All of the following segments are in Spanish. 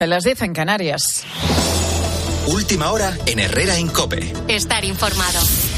Las 10 en Canarias. Última hora en Herrera en COPE. Estar informado.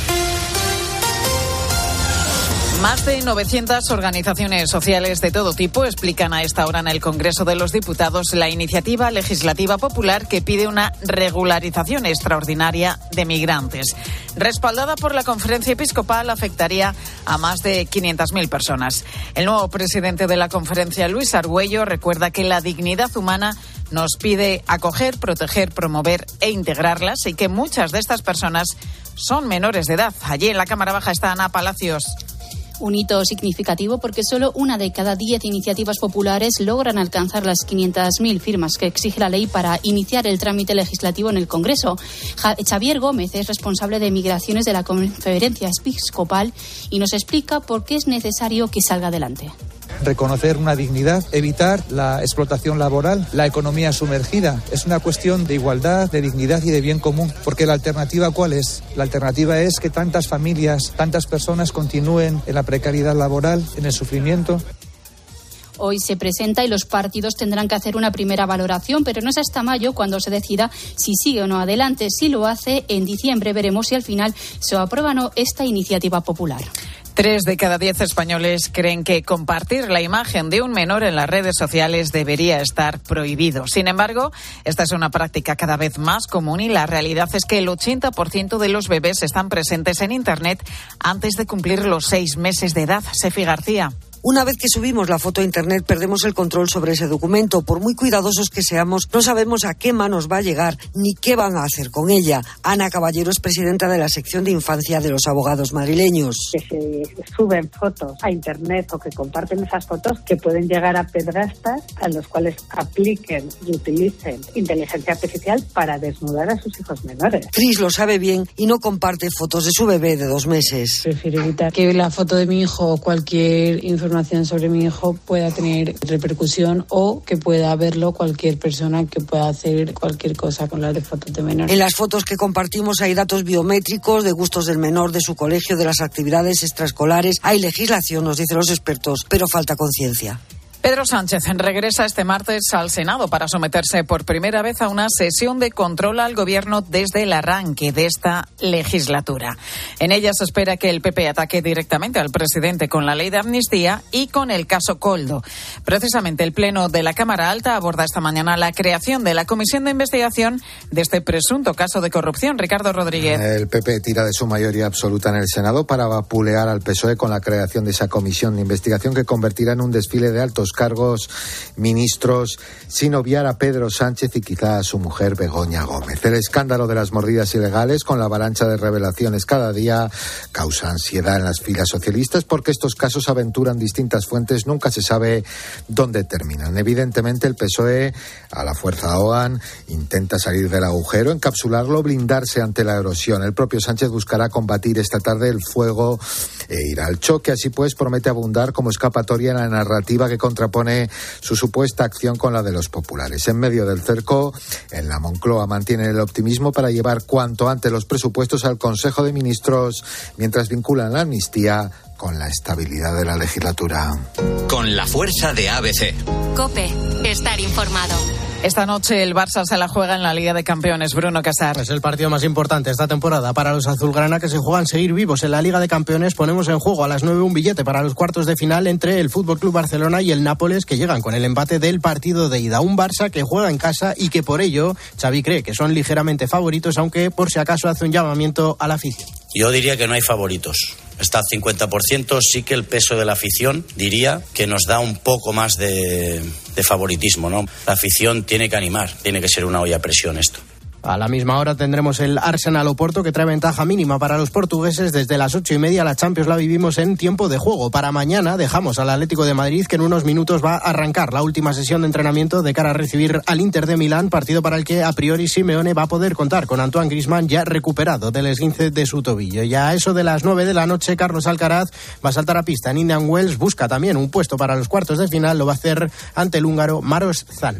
Más de 900 organizaciones sociales de todo tipo explican a esta hora en el Congreso de los Diputados la iniciativa legislativa popular que pide una regularización extraordinaria de migrantes. Respaldada por la Conferencia Episcopal, afectaría a más de 500.000 personas. El nuevo presidente de la conferencia, Luis Argüello, recuerda que la dignidad humana nos pide acoger, proteger, promover e integrarlas y que muchas de estas personas son menores de edad. Allí en la Cámara Baja está Ana Palacios. Un hito significativo porque solo 1 de cada 10 iniciativas populares logran alcanzar las 500.000 firmas que exige la ley para iniciar el trámite legislativo en el Congreso. Xavier Gómez es responsable de migraciones de la Conferencia Episcopal y nos explica por qué es necesario que salga adelante. Reconocer una dignidad, evitar la explotación laboral, la economía sumergida. Es una cuestión de igualdad, de dignidad y de bien común. Porque la alternativa, ¿cuál es? La alternativa es que tantas familias, tantas personas continúen en la precariedad laboral, en el sufrimiento. Hoy se presenta y los partidos tendrán que hacer una primera valoración, pero no es hasta mayo cuando se decida si sigue o no adelante. Si lo hace, en diciembre veremos si al final se aprueba o no esta iniciativa popular. 3 de cada 10 españoles creen que compartir la imagen de un menor en las redes sociales debería estar prohibido. Sin embargo, esta es una práctica cada vez más común y la realidad es que el 80% de los bebés están presentes en Internet antes de cumplir los 6 meses de edad. Sefi García. Una vez que subimos la foto a Internet, perdemos el control sobre ese documento. Por muy cuidadosos que seamos, no sabemos a qué manos va a llegar ni qué van a hacer con ella. Ana Caballero es presidenta de la sección de infancia de los abogados madrileños. Que se suben fotos a Internet o que comparten esas fotos que pueden llegar a pedrastas a los cuales apliquen y utilicen inteligencia artificial para desnudar a sus hijos menores. Cris lo sabe bien y no comparte fotos de su bebé de 2 meses. Prefiero evitar que la foto de mi hijo o cualquier información sobre mi hijo pueda tener repercusión o que pueda verlo cualquier persona que pueda hacer cualquier cosa con las de fotos de menor. En las fotos que compartimos hay datos biométricos, de gustos del menor, de su colegio, de las actividades extraescolares. Hay legislación, nos dicen los expertos, pero falta conciencia. Pedro Sánchez regresa este martes al Senado para someterse por primera vez a una sesión de control al Gobierno desde el arranque de esta legislatura. En ella se espera que el PP ataque directamente al presidente con la ley de amnistía y con el caso Koldo. Precisamente el Pleno de la Cámara Alta aborda esta mañana la creación de la comisión de investigación de este presunto caso de corrupción. Ricardo Rodríguez. El PP tira de su mayoría absoluta en el Senado para vapulear al PSOE con la creación de esa comisión de investigación que convertirá en un desfile de altos cargos, ministros, sin obviar a Pedro Sánchez y quizá a su mujer Begoña Gómez. El escándalo de las mordidas ilegales, con la avalancha de revelaciones cada día, causa ansiedad en las filas socialistas porque estos casos aventuran distintas fuentes, nunca se sabe dónde terminan. Evidentemente el PSOE, a la fuerza ahogan, intenta salir del agujero, encapsularlo, blindarse ante la erosión. El propio Sánchez buscará combatir esta tarde el fuego e ir al choque. Así pues, promete abundar como escapatoria en la narrativa que contrapone su supuesta acción con la de los populares. En medio del cerco, en la Moncloa mantienen el optimismo para llevar cuanto antes los presupuestos al Consejo de Ministros, mientras vinculan la amnistía con la estabilidad de la legislatura. Con la fuerza de ABC. COPE. Estar informado. Esta noche el Barça se la juega en la Liga de Campeones. Bruno Casar. Es el partido más importante esta temporada para los azulgrana, que se juegan seguir vivos en la Liga de Campeones. Ponemos en juego a las 9 un billete para los cuartos de final entre el FC Barcelona y el Nápoles, que llegan con el empate del partido de ida. Un Barça que juega en casa y que por ello Xavi cree que son ligeramente favoritos, aunque por si acaso hace un llamamiento a la afición. Yo diría que no hay favoritos. Está al 50%, sí que el peso de la afición diría que nos da un poco más de favoritismo, ¿no? La afición tiene que animar, tiene que ser una olla a presión esto. A la misma hora tendremos el Arsenal-Oporto, que trae ventaja mínima para los portugueses. Desde las 8:30 la Champions la vivimos en tiempo de juego. Para mañana dejamos al Atlético de Madrid, que en unos minutos va a arrancar la última sesión de entrenamiento de cara a recibir al Inter de Milán, partido para el que a priori Simeone va a poder contar con Antoine Griezmann, ya recuperado del esguince de su tobillo. Y a eso de las 9 de la noche, Carlos Alcaraz va a saltar a pista en Indian Wells, busca también un puesto para los cuartos de final, lo va a hacer ante el húngaro Maros Zan.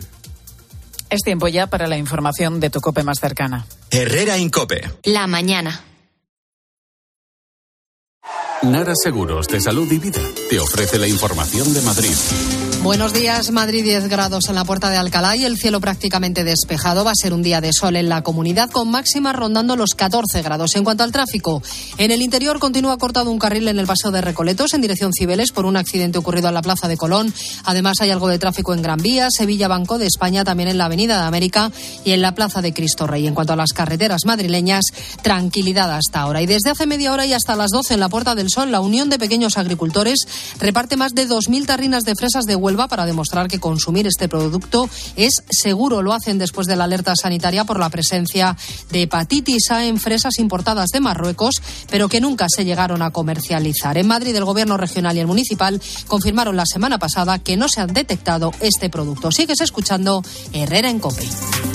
Es tiempo ya para la información de tu COPE más cercana. Herrera en COPE. La mañana. Nara Seguros de Salud y Vida te ofrece la información de Madrid. Buenos días, Madrid 10 grados en la Puerta de Alcalá y el cielo prácticamente despejado. Va a ser un día de sol en la comunidad con máximas rondando los 14 grados. En cuanto al tráfico, en el interior continúa cortado un carril en el Paseo de Recoletos en dirección Cibeles por un accidente ocurrido en la Plaza de Colón. Además hay algo de tráfico en Gran Vía, Sevilla, Banco de España, también en la Avenida de América y en la Plaza de Cristo Rey. En cuanto a las carreteras madrileñas, tranquilidad hasta ahora. Y desde hace media hora y hasta las 12 en la Puerta del Sol, la Unión de Pequeños Agricultores reparte más de 2.000 tarrinas de fresas de Huelva para demostrar que consumir este producto es seguro. Lo hacen después de la alerta sanitaria por la presencia de hepatitis A en fresas importadas de Marruecos, pero que nunca se llegaron a comercializar. En Madrid, el Gobierno regional y el municipal confirmaron la semana pasada que no se han detectado este producto. Sigues escuchando Herrera en COPE.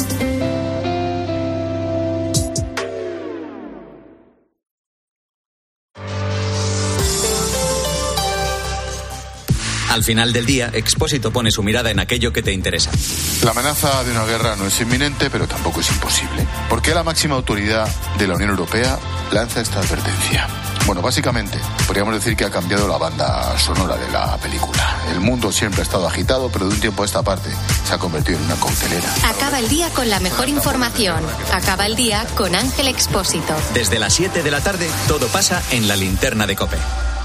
Al final del día, Expósito pone su mirada en aquello que te interesa. La amenaza de una guerra no es inminente, pero tampoco es imposible. ¿Por qué la máxima autoridad de la Unión Europea lanza esta advertencia? Bueno, básicamente, podríamos decir que ha cambiado la banda sonora de la película. El mundo siempre ha estado agitado, pero de un tiempo a esta parte se ha convertido en una cautelera. Acaba el día con la mejor información. Acaba el día con Ángel Expósito. Desde las 7 de la tarde, todo pasa en la linterna de COPE.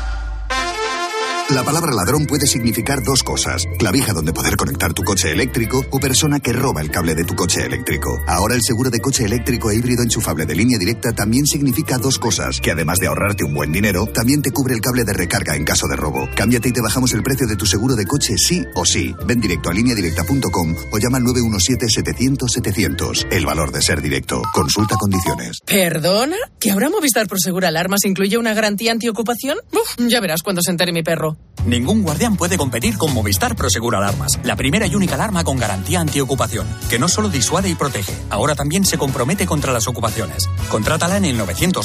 La palabra ladrón puede significar dos cosas: clavija donde poder conectar tu coche eléctrico o persona que roba el cable de tu coche eléctrico. Ahora el seguro de coche eléctrico e híbrido enchufable de Línea Directa también significa dos cosas: que además de ahorrarte un buen dinero, también te cubre el cable de recarga en caso de robo. Cámbiate y te bajamos el precio de tu seguro de coche sí o sí. Ven directo a lineadirecta.com o llama al 917-700-700. El valor de ser directo. Consulta condiciones. ¿Perdona? ¿Que ahora Movistar Prosegur Alarmas incluye una garantía antiocupación? Ya verás cuando se entere mi perro. Ningún guardián puede competir con Movistar Prosegur Alarmas, la primera y única alarma con garantía antiocupación, que no solo disuade y protege, ahora también se compromete contra las ocupaciones. Contrátala en el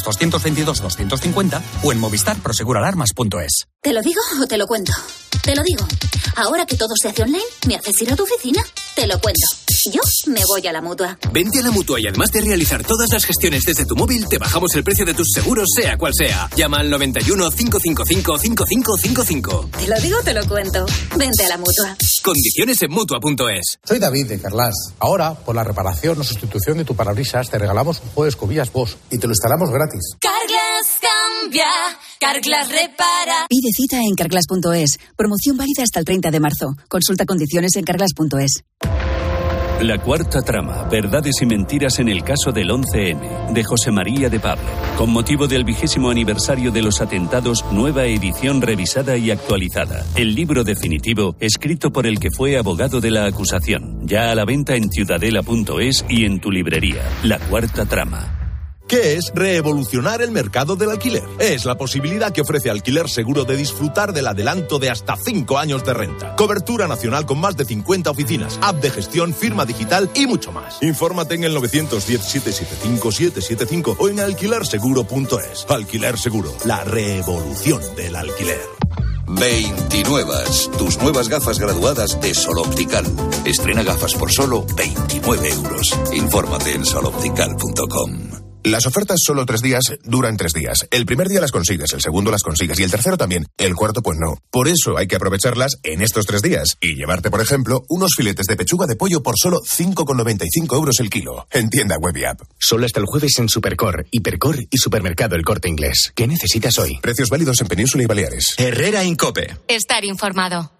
900-222-250 o en movistarproseguralarmas.es. ¿Te lo digo o te lo cuento? Te lo digo. Ahora que todo se hace online, ¿me haces ir a tu oficina? Te lo cuento. Yo me voy a la Mutua. Vente a la Mutua y además de realizar todas las gestiones desde tu móvil, te bajamos el precio de tus seguros, sea cual sea. Llama al 91 555 5555. Te lo digo, te lo cuento. Vente a la Mutua. Condiciones en Mutua.es. Soy David de Carglass. Ahora, por la reparación o sustitución de tu parabrisas, te regalamos un juego de escobillas Bosch y te lo instalamos gratis. Carglass cambia, Carglass repara. Pide cita en carglass.es. Promoción válida hasta el 30 de marzo. Consulta condiciones en carglass.es. La cuarta trama, verdades y mentiras en el caso del 11M, de José María de Pablo. Con motivo del 20º aniversario de los atentados, nueva edición revisada y actualizada. El libro definitivo, escrito por el que fue abogado de la acusación. Ya a la venta en ciudadela.es y en tu librería. La cuarta trama. ¿Qué es revolucionar el mercado del alquiler? Es la posibilidad que ofrece Alquiler Seguro de disfrutar del adelanto de hasta 5 años de renta. Cobertura nacional con más de 50 oficinas, app de gestión, firma digital y mucho más. Infórmate en el 910-775-775 o en alquilerseguro.es. Alquiler Seguro, la revolución del alquiler. 29. Tus nuevas gafas graduadas de Sol Optical. Estrena gafas por solo 29 euros. Infórmate en soloptical.com. Las ofertas solo 3 días duran 3 días. El primer día las consigues, el segundo las consigues y el tercero también. El cuarto pues no. Por eso hay que aprovecharlas en estos 3 días y llevarte, por ejemplo, unos filetes de pechuga de pollo por solo 5,95 euros el kilo. En tienda web y app. Solo hasta el jueves en Supercor, Hipercor y Supermercado El Corte Inglés. ¿Qué necesitas hoy? Precios válidos en Península y Baleares. Herrera en COPE. Estar informado.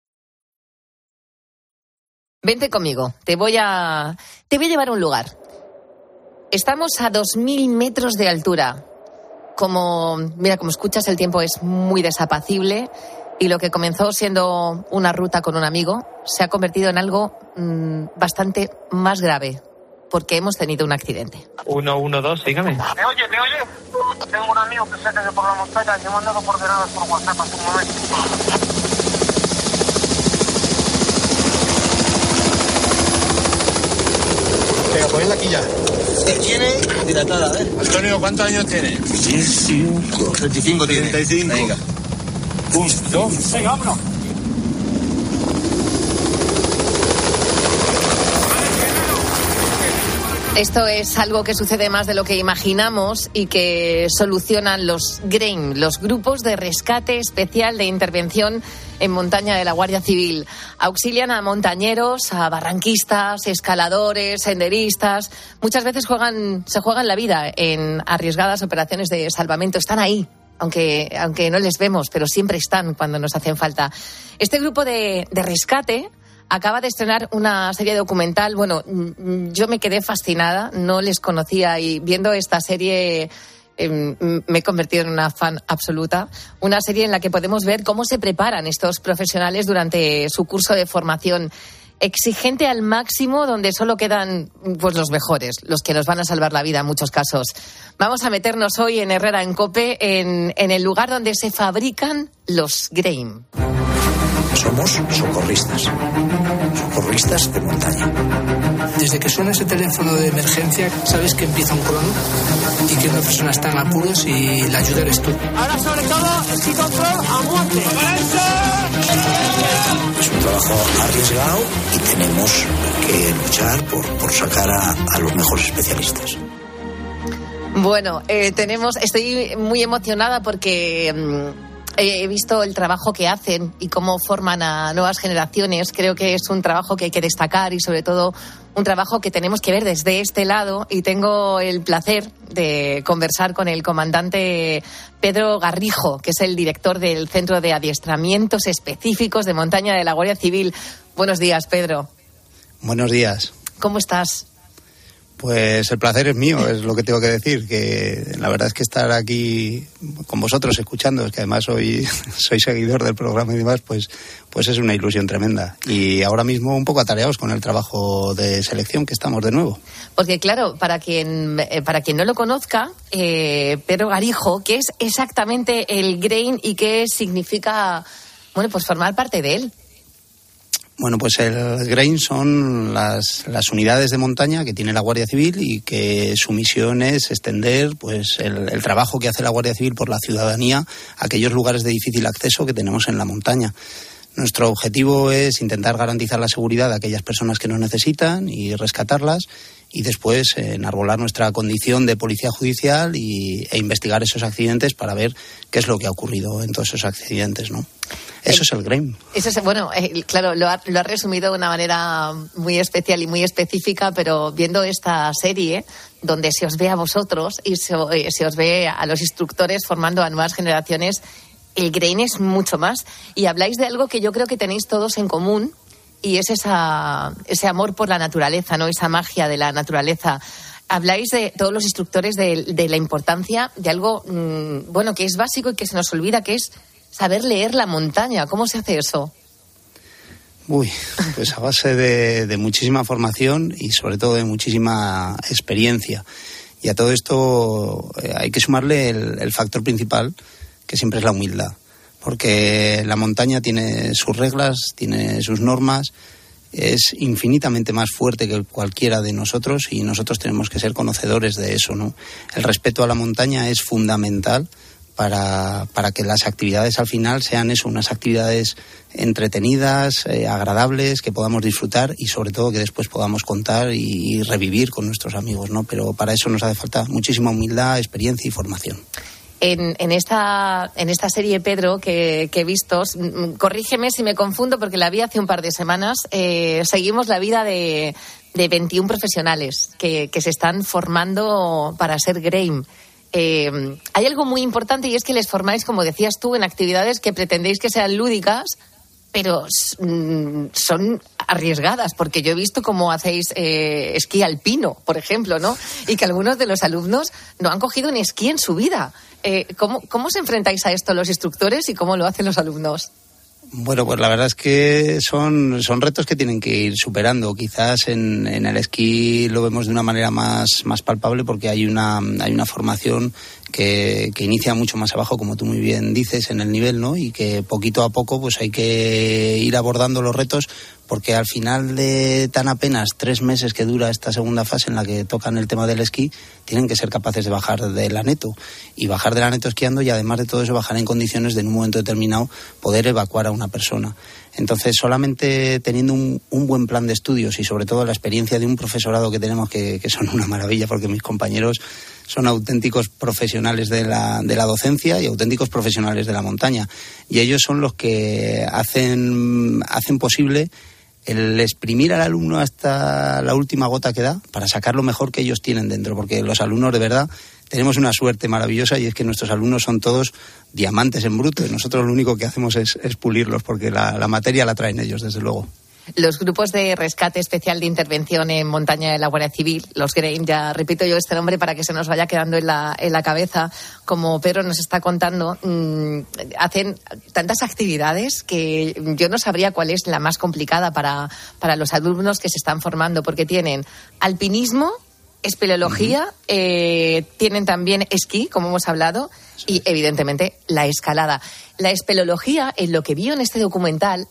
Vente conmigo. Te voy a llevar a un lugar. Estamos a 2.000 metros de altura. Como escuchas, el tiempo es muy desapacible y lo que comenzó siendo una ruta con un amigo se ha convertido en algo bastante más grave, porque hemos tenido un accidente. 112, dígame. ¿Me oye? Tengo un amigo que se ha caído por la montaña y me ha mandado coordenadas por WhatsApp hace un momento. Venga, ponedla aquí ya. Tiene dilatada, ¿eh? Antonio, ¿cuántos años tiene? 35. 35 tiene. 35. Venga. 1, 2. Venga, vámonos. Esto es algo que sucede más de lo que imaginamos y que solucionan los GRAIM, los grupos de rescate especial de intervención en montaña de la Guardia Civil. Auxilian a montañeros, a barranquistas, escaladores, senderistas. Muchas veces se juegan la vida en arriesgadas operaciones de salvamento. Están ahí, aunque no les vemos, pero siempre están cuando nos hacen falta. Este grupo de rescate acaba de estrenar una serie documental. Bueno, yo me quedé fascinada, no les conocía y viendo esta serie me he convertido en una fan absoluta. Una serie en la que podemos ver cómo se preparan estos profesionales durante su curso de formación exigente al máximo, donde solo quedan pues los mejores, los que nos van a salvar la vida en muchos casos. Vamos a meternos hoy en Herrera en COPE, en el lugar donde se fabrican los GRAIM. Somos socorristas de montaña. Desde que suena ese teléfono de emergencia, sabes que empieza un crono y que una persona está en apuros y la ayuda eres tú. Ahora sobre todo, el control a muerte. Es un trabajo arriesgado y tenemos que luchar por sacar a los mejores especialistas. Bueno, estoy muy emocionada porque he visto el trabajo que hacen y cómo forman a nuevas generaciones. Creo que es un trabajo que hay que destacar y sobre todo un trabajo que tenemos que ver desde este lado, y tengo el placer de conversar con el comandante Pedro Garrijo, que es el director del Centro de Adiestramientos Específicos de Montaña de la Guardia Civil. Buenos días, Pedro. Buenos días. ¿Cómo estás? Pues el placer es mío, es lo que tengo que decir, que la verdad es que estar aquí con vosotros escuchando, es que además soy seguidor del programa y demás, pues es una ilusión tremenda. Y ahora mismo un poco atareados con el trabajo de selección, que estamos de nuevo. Porque claro, para quien no lo conozca, Pedro Garrijo, ¿qué es exactamente el GRAIM y qué significa, bueno, pues formar parte de él? Bueno, pues el GRAIM son las unidades de montaña que tiene la Guardia Civil y que su misión es extender pues el trabajo que hace la Guardia Civil por la ciudadanía a aquellos lugares de difícil acceso que tenemos en la montaña. Nuestro objetivo es intentar garantizar la seguridad de aquellas personas que nos necesitan y rescatarlas, y después enarbolar nuestra condición de policía judicial e investigar esos accidentes para ver qué es lo que ha ocurrido en todos esos accidentes, ¿no? Eso es el GRAIM. Eso es, bueno, claro, lo ha resumido de una manera muy especial y muy específica, pero viendo esta serie donde se os ve a vosotros y se os ve a los instructores formando a nuevas generaciones, el GRAIM es mucho más. Y habláis de algo que yo creo que tenéis todos en común, y es ese amor por la naturaleza, ¿no? Esa magia de la naturaleza. Habláis de todos los instructores de la importancia de algo, bueno, que es básico y que se nos olvida, que es saber leer la montaña. ¿Cómo se hace eso? Pues a base de muchísima formación y sobre todo de muchísima experiencia. Y a todo esto hay que sumarle el factor principal, que siempre es la humildad. Porque la montaña tiene sus reglas, tiene sus normas, es infinitamente más fuerte que cualquiera de nosotros, y nosotros tenemos que ser conocedores de eso, ¿no? El respeto a la montaña es fundamental para que las actividades al final sean eso, unas actividades entretenidas, agradables, que podamos disfrutar y sobre todo que después podamos contar y revivir con nuestros amigos, ¿no? Pero para eso nos hace falta muchísima humildad, experiencia y formación. En esta serie, Pedro, que he visto, corrígeme si me confundo porque la vi hace un par de semanas, seguimos la vida de 21 profesionales que se están formando para ser GRAIM. Hay algo muy importante, y es que les formáis, como decías tú, en actividades que pretendéis que sean lúdicas, pero son arriesgadas, porque yo he visto cómo hacéis esquí alpino, por ejemplo, ¿no? Y que algunos de los alumnos no han cogido un esquí en su vida. ¿Cómo os enfrentáis a esto los instructores y cómo lo hacen los alumnos? Bueno, pues la verdad es que son retos que tienen que ir superando. Quizás en el esquí lo vemos de una manera más palpable, porque hay una formación que inicia mucho más abajo, como tú muy bien dices, en el nivel, ¿no? Y que poquito a poco pues hay que ir abordando los retos porque al final de tan apenas 3 meses que dura esta segunda fase en la que tocan el tema del esquí, tienen que ser capaces de bajar del aneto, y bajar del aneto esquiando, y además de todo eso bajar en condiciones de en un momento determinado poder evacuar a una persona. Entonces, solamente teniendo un buen plan de estudios y sobre todo la experiencia de un profesorado que tenemos, que son una maravilla, porque mis compañeros son auténticos profesionales de la docencia y auténticos profesionales de la montaña, y ellos son los que hacen posible el exprimir al alumno hasta la última gota que da para sacar lo mejor que ellos tienen dentro, porque los alumnos de verdad tenemos una suerte maravillosa, y es que nuestros alumnos son todos diamantes en bruto, y nosotros lo único que hacemos es pulirlos, porque la materia la traen ellos, desde luego. Los grupos de rescate especial de intervención en montaña de la Guardia Civil, los GRAIM, ya repito yo este nombre para que se nos vaya quedando en la cabeza, como Pedro nos está contando, hacen tantas actividades que yo no sabría cuál es la más complicada para los alumnos que se están formando, porque tienen alpinismo, espeleología, tienen también esquí, como hemos hablado, y evidentemente la escalada. La espeleología, en lo que vi en este documental,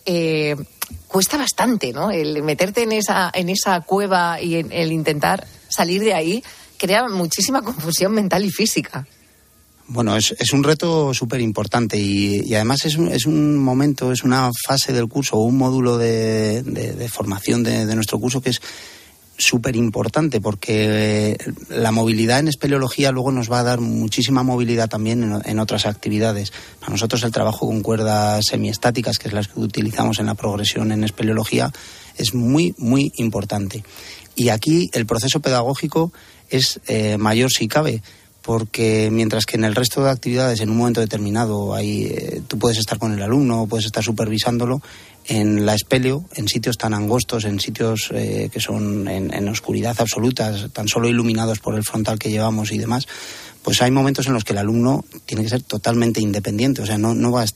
cuesta bastante, ¿no? El meterte en esa cueva y el intentar salir de ahí crea muchísima confusión mental y física. Bueno, es un reto súper importante, y además es un momento, es una fase del curso, o un módulo de formación de nuestro curso que es súper importante, porque la movilidad en espeleología luego nos va a dar muchísima movilidad también en otras actividades. Para nosotros el trabajo con cuerdas semiestáticas, que es las que utilizamos en la progresión en espeleología, es muy, muy importante. Y aquí el proceso pedagógico es mayor si cabe, porque mientras que en el resto de actividades en un momento determinado tú puedes estar con el alumno, puedes estar supervisándolo, en la espeleo, en sitios tan angostos, en sitios que son en oscuridad absoluta, tan solo iluminados por el frontal que llevamos y demás, pues hay momentos en los que el alumno tiene que ser totalmente independiente, o sea, no va a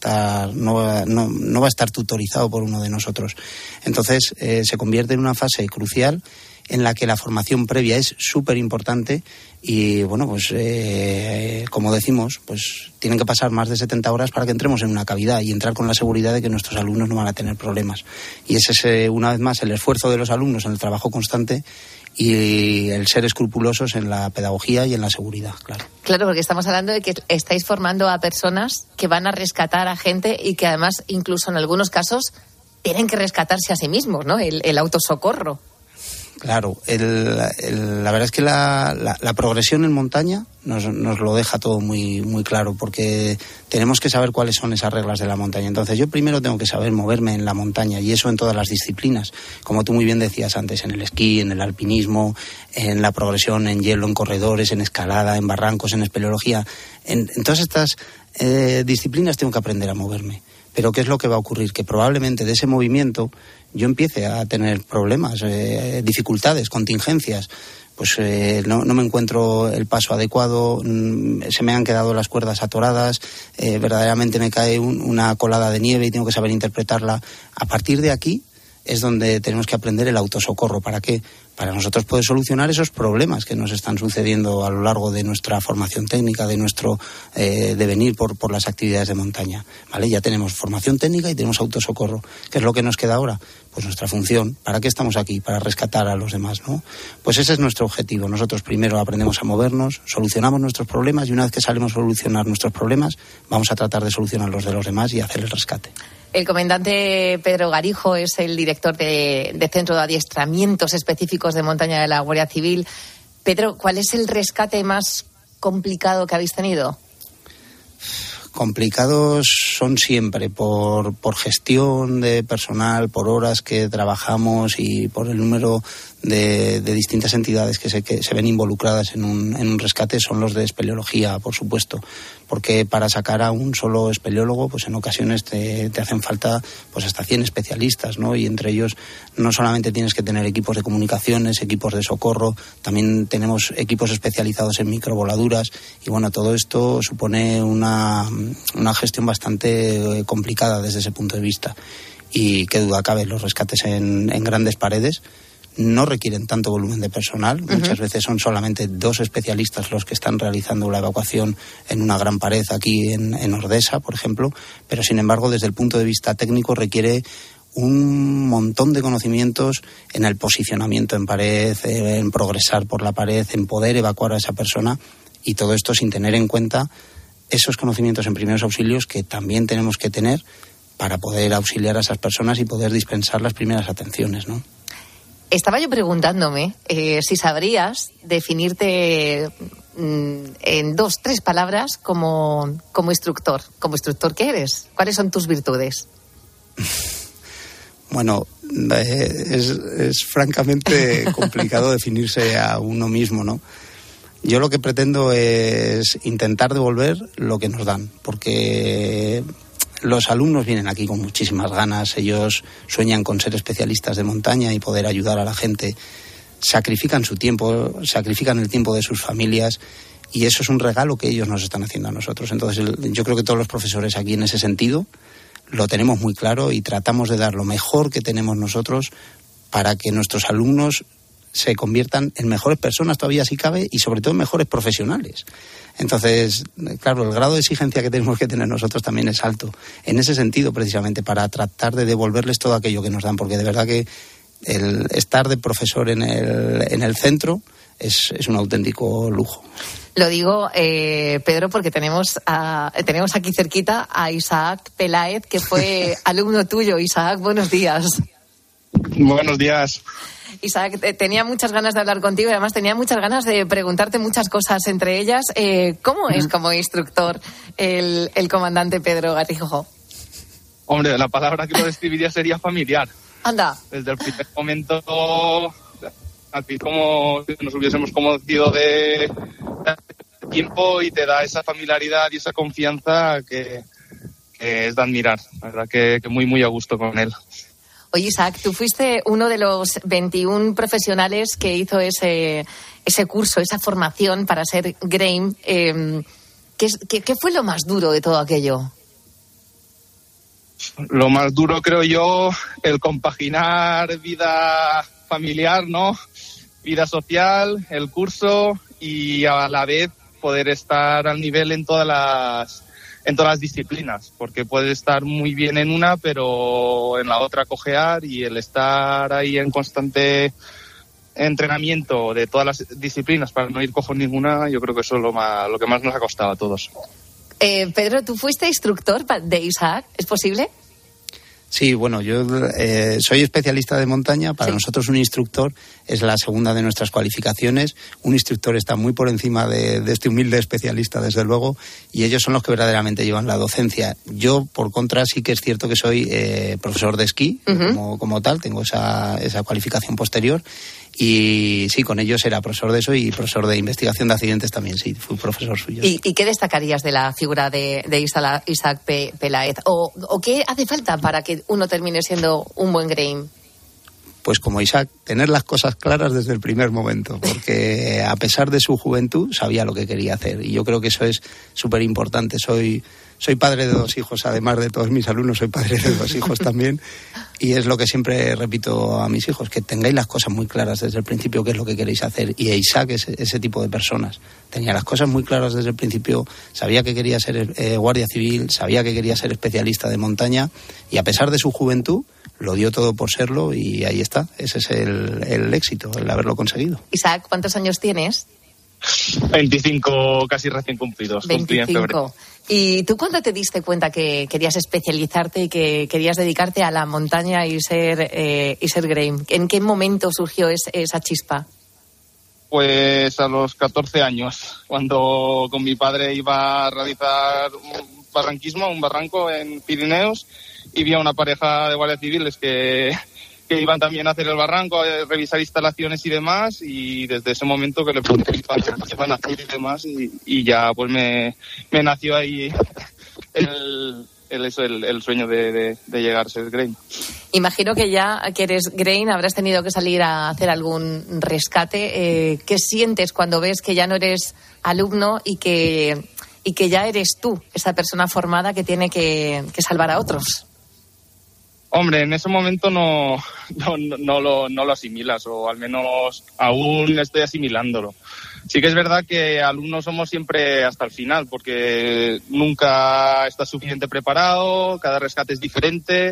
estar tutorizado por uno de nosotros. Entonces se convierte en una fase crucial en la que la formación previa es súper importante, y bueno, pues como decimos, pues tienen que pasar más de 70 horas para que entremos en una cavidad y entrar con la seguridad de que nuestros alumnos no van a tener problemas. Y ese es una vez más el esfuerzo de los alumnos en el trabajo constante y el ser escrupulosos en la pedagogía y en la seguridad, claro. Claro, porque estamos hablando de que estáis formando a personas que van a rescatar a gente y que además, incluso en algunos casos, tienen que rescatarse a sí mismos, ¿no? El autosocorro. Claro, la verdad es que la progresión en montaña nos lo deja todo muy, muy claro, porque tenemos que saber cuáles son esas reglas de la montaña. Entonces yo primero tengo que saber moverme en la montaña, y eso en todas las disciplinas, como tú muy bien decías antes, en el esquí, en el alpinismo, en la progresión en hielo, en corredores, en escalada, en barrancos, en espeleología. En todas estas disciplinas tengo que aprender a moverme. Pero ¿qué es lo que va a ocurrir? Que probablemente de ese movimiento yo empiece a tener problemas, dificultades, contingencias. Pues no me encuentro el paso adecuado, se me han quedado las cuerdas atoradas, verdaderamente me cae una colada de nieve y tengo que saber interpretarla. A partir de aquí es donde tenemos que aprender el autosocorro. ¿Para qué? Para nosotros poder solucionar esos problemas que nos están sucediendo a lo largo de nuestra formación técnica, de nuestro devenir por las actividades de montaña, ¿vale? Ya tenemos formación técnica y tenemos autosocorro. ¿Qué es lo que nos queda ahora? Pues nuestra función. ¿Para qué estamos aquí? Para rescatar a los demás, ¿no? Pues ese es nuestro objetivo. Nosotros primero aprendemos a movernos, solucionamos nuestros problemas, y una vez que salimos a solucionar nuestros problemas, vamos a tratar de solucionar los de los demás y hacer el rescate. El comandante Pedro Garijo es el director de Centro de Adiestramientos Específicos de Montaña de la Guardia Civil. Pedro, ¿cuál es el rescate más complicado que habéis tenido? Complicados son siempre por gestión de personal, por horas que trabajamos y por el número de distintas entidades que se ven involucradas en un rescate. Son los de espeleología, por supuesto, porque para sacar a un solo espeleólogo, pues en ocasiones te hacen falta pues hasta 100 especialistas, ¿no? Y entre ellos no solamente tienes que tener equipos de comunicaciones, equipos de socorro, también tenemos equipos especializados en microvoladuras, y bueno, todo esto supone una gestión bastante complicada desde ese punto de vista. Y qué duda cabe, los rescates en grandes paredes no requieren tanto volumen de personal. Muchas veces son solamente 2 especialistas los que están realizando la evacuación en una gran pared aquí en Ordesa, por ejemplo, pero sin embargo desde el punto de vista técnico requiere un montón de conocimientos en el posicionamiento en pared, en progresar por la pared, en poder evacuar a esa persona, y todo esto sin tener en cuenta esos conocimientos en primeros auxilios que también tenemos que tener para poder auxiliar a esas personas y poder dispensar las primeras atenciones, ¿no? Estaba yo preguntándome si sabrías definirte en 2-3 palabras como instructor. ¿Como instructor qué eres? ¿Cuáles son tus virtudes? Bueno, es francamente complicado definirse a uno mismo, ¿no? Yo lo que pretendo es intentar devolver lo que nos dan, porque los alumnos vienen aquí con muchísimas ganas, ellos sueñan con ser especialistas de montaña y poder ayudar a la gente, sacrifican su tiempo, sacrifican el tiempo de sus familias, y eso es un regalo que ellos nos están haciendo a nosotros. Entonces yo creo que todos los profesores aquí en ese sentido lo tenemos muy claro y tratamos de dar lo mejor que tenemos nosotros para que nuestros alumnos se conviertan en mejores personas todavía si cabe, y sobre todo en mejores profesionales. Entonces, claro, el grado de exigencia que tenemos que tener nosotros también es alto. En ese sentido, precisamente, para tratar de devolverles todo aquello que nos dan, porque de verdad que el estar de profesor en el centro es un auténtico lujo. Lo digo, Pedro, porque tenemos aquí cerquita a Isaac Peláez, que fue alumno tuyo. Isaac, buenos días. Buenos días. Isaac, tenía muchas ganas de hablar contigo y además tenía muchas ganas de preguntarte muchas cosas, entre ellas, ¿cómo es como instructor el comandante Pedro Garrijo? Hombre, la palabra que lo describiría sería familiar. Anda. Desde el primer momento, así como si nos hubiésemos conocido de tiempo, y te da esa familiaridad y esa confianza que es de admirar. La verdad que muy, muy a gusto con él. Oye, Isaac, tú fuiste uno de los 21 profesionales que hizo ese curso, esa formación para ser GRAIM. ¿Qué fue lo más duro de todo aquello? Lo más duro, creo yo, el compaginar vida familiar, ¿no? Vida social, el curso, y a la vez poder estar al nivel en todas las disciplinas, porque puedes estar muy bien en una, pero en la otra cojear, y el estar ahí en constante entrenamiento de todas las disciplinas para no ir cojo en ninguna, yo creo que eso es lo que más nos ha costado a todos. Pedro, ¿tú fuiste instructor de Isaac? ¿Es posible? Sí, bueno, yo soy especialista de montaña. Para nosotros un instructor es la segunda de nuestras cualificaciones. Un instructor está muy por encima de este humilde especialista, desde luego, y ellos son los que verdaderamente llevan la docencia. Yo, por contra, sí que es cierto que soy profesor de esquí, como tal, tengo esa cualificación posterior. Y sí, con ellos era profesor de eso y profesor de investigación de accidentes también, sí, fui profesor suyo. ¿Y qué destacarías de la figura de Isaac Peláez? ¿O qué hace falta para que uno termine siendo un buen GRAIM? Pues como Isaac, tener las cosas claras desde el primer momento, porque a pesar de su juventud sabía lo que quería hacer, y yo creo que eso es súper importante. Soy padre de 2 hijos, además de todos mis alumnos, soy padre de 2 hijos también, y es lo que siempre repito a mis hijos, que tengáis las cosas muy claras desde el principio, qué es lo que queréis hacer. Y Isaac es ese tipo de personas, tenía las cosas muy claras desde el principio, sabía que quería ser guardia civil, sabía que quería ser especialista de montaña, y a pesar de su juventud lo dio todo por serlo, y ahí está, ese es el éxito, el haberlo conseguido. Isaac, ¿cuántos años tienes? 25, casi recién cumplidos. 25. ¿Y tú cuándo te diste cuenta que querías especializarte y que querías dedicarte a la montaña y ser GRAIM? ¿En qué momento surgió esa chispa? Pues a los 14 años, cuando con mi padre iba a realizar un barranquismo, un barranco en Pirineos, y vi a una pareja de guardias civiles que iban también a hacer el barranco, a revisar instalaciones y demás, y desde ese momento que le pregunté qué van a hacer y demás, y ya pues me nació ahí el sueño de llegar a ser GRAIM. Imagino que ya que eres GRAIM habrás tenido que salir a hacer algún rescate. ¿Qué sientes cuando ves que ya no eres alumno y que ya eres tú, esa persona formada que tiene que salvar a otros? Hombre, en ese momento no lo asimilas, o al menos aún estoy asimilándolo. Sí que es verdad que alumnos somos siempre hasta el final, porque nunca estás suficiente preparado, cada rescate es diferente,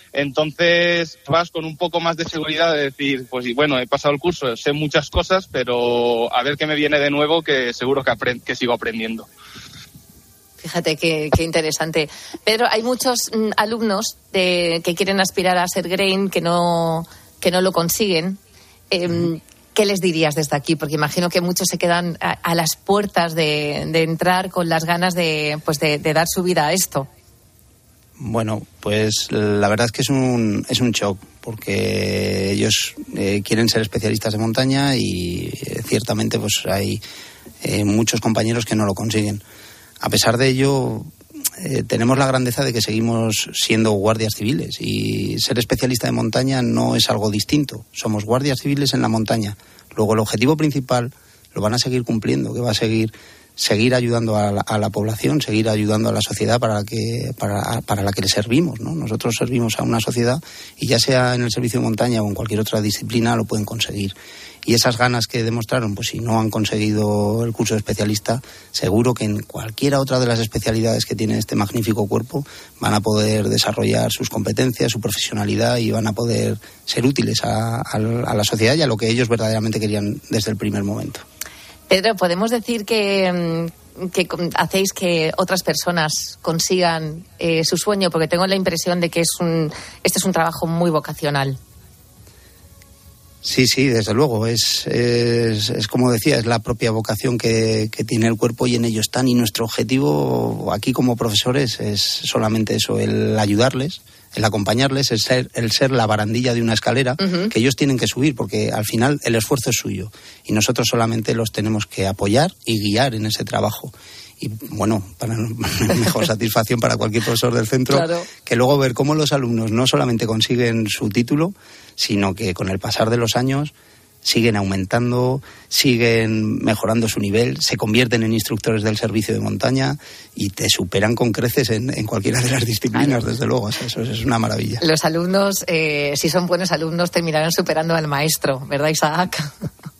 Entonces vas con un poco más de seguridad de decir, pues bueno, he pasado el curso, sé muchas cosas, pero a ver qué me viene de nuevo, que seguro que sigo aprendiendo. Fíjate qué interesante. Pedro, hay muchos alumnos que quieren aspirar a ser GRAIN que no lo consiguen. ¿Qué les dirías desde aquí? Porque imagino que muchos se quedan a las puertas de entrar con las ganas de dar su vida a esto. Bueno, pues la verdad es que es un shock, porque ellos quieren ser especialistas de montaña y ciertamente pues hay muchos compañeros que no lo consiguen. A pesar de ello, tenemos la grandeza de que seguimos siendo guardias civiles, y ser especialista de montaña no es algo distinto. Somos guardias civiles en la montaña. Luego el objetivo principal lo van a seguir cumpliendo, que va a seguir ayudando a la población, seguir ayudando a la sociedad para la que le servimos, ¿no? Nosotros servimos a una sociedad, y ya sea en el servicio de montaña o en cualquier otra disciplina lo pueden conseguir. Y esas ganas que demostraron, pues si no han conseguido el curso de especialista, seguro que en cualquiera otra de las especialidades que tiene este magnífico cuerpo van a poder desarrollar sus competencias, su profesionalidad, y van a poder ser útiles a la sociedad y a lo que ellos verdaderamente querían desde el primer momento. Pedro, ¿podemos decir que hacéis que otras personas consigan su sueño? Porque tengo la impresión de que este es un trabajo muy vocacional. Sí, desde luego. Es como decía, es la propia vocación que tiene el cuerpo, y en ello están. Y nuestro objetivo aquí como profesores es solamente eso, el ayudarles, el acompañarles, el ser la barandilla de una escalera que ellos tienen que subir, porque al final el esfuerzo es suyo y nosotros solamente los tenemos que apoyar y guiar en ese trabajo. Y bueno, para mejor satisfacción para cualquier profesor del centro, claro, que luego ver cómo los alumnos no solamente consiguen su título, sino que con el pasar de los años siguen aumentando, siguen mejorando su nivel, se convierten en instructores del servicio de montaña y te superan con creces en cualquiera de las disciplinas, claro, desde luego. O sea, eso es una maravilla. Los alumnos, si son buenos alumnos, terminarán superando al maestro, ¿verdad, Isaac?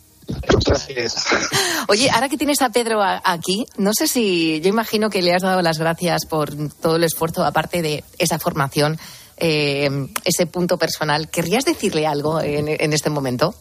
Oye, ahora que tienes a Pedro aquí, no sé si, yo imagino que le has dado las gracias por todo el esfuerzo, aparte de esa formación, ese punto personal. ¿Querrías decirle algo en este momento?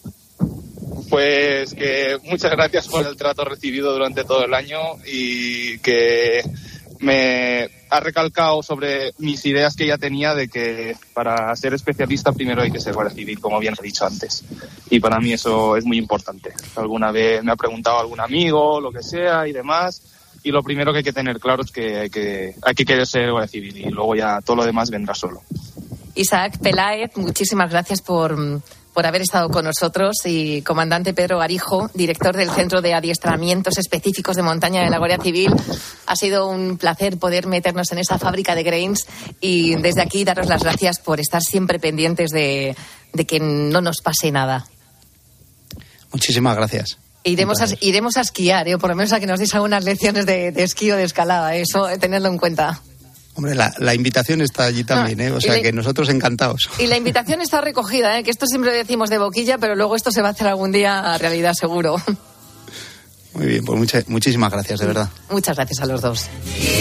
Pues que muchas gracias por el trato recibido durante todo el año, y que me ha recalcado sobre mis ideas que ya tenía de que para ser especialista primero hay que ser guardia civil, como bien he dicho antes. Y para mí eso es muy importante. Alguna vez me ha preguntado algún amigo, lo que sea y demás, y lo primero que hay que tener claro es que hay que querer ser guardia civil, y luego ya todo lo demás vendrá solo. Isaac Peláez, muchísimas gracias por haber estado con nosotros, y comandante Pedro Garijo, director del Centro de Adiestramientos Específicos de Montaña de la Guardia Civil. Ha sido un placer poder meternos en esa fábrica de Grains, y desde aquí daros las gracias por estar siempre pendientes de que no nos pase nada. Muchísimas gracias. Iremos a esquiar, o por lo menos a que nos deis algunas lecciones de esquí o de escalada, eso tenerlo en cuenta. Hombre, la invitación está allí también, o sea que nosotros encantados. Y la invitación está recogida, que esto siempre decimos de boquilla, pero luego esto se va a hacer algún día a realidad, seguro. Muy bien, pues muchísimas gracias, de verdad. Muchas gracias a los dos.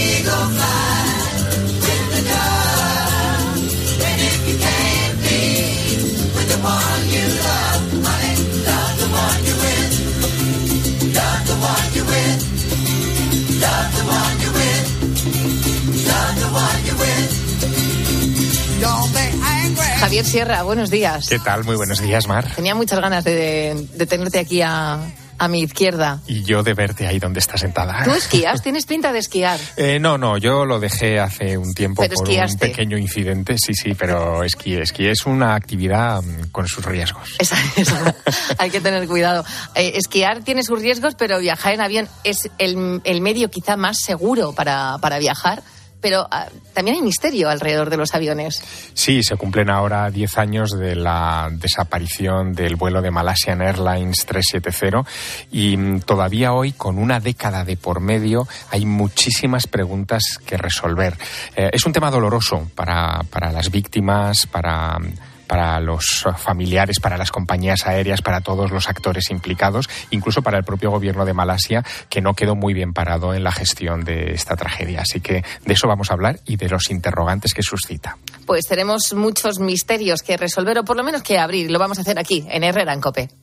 Javier Sierra, buenos días. ¿Qué tal? Muy buenos días, Mar. Tenía muchas ganas de tenerte aquí a mi izquierda. Y yo de verte ahí donde estás sentada. ¿Tú esquías? ¿Tienes pinta de esquiar? No, yo lo dejé hace un tiempo pero por esquiaste. Un pequeño incidente. Sí, pero esquí es una actividad con sus riesgos. Esa, hay que tener cuidado. Esquiar tiene sus riesgos, pero viajar en avión es el medio quizá más seguro para viajar. Pero también hay misterio alrededor de los aviones. Sí, se cumplen ahora 10 años de la desaparición del vuelo de Malaysian Airlines 370 y todavía hoy, con una década de por medio, hay muchísimas preguntas que resolver. Es un tema doloroso para las víctimas, para los familiares, para las compañías aéreas, para todos los actores implicados, incluso para el propio gobierno de Malasia, que no quedó muy bien parado en la gestión de esta tragedia. Así que de eso vamos a hablar y de los interrogantes que suscita. Pues tenemos muchos misterios que resolver, o por lo menos que abrir. Lo vamos a hacer aquí, en Herrera en COPE.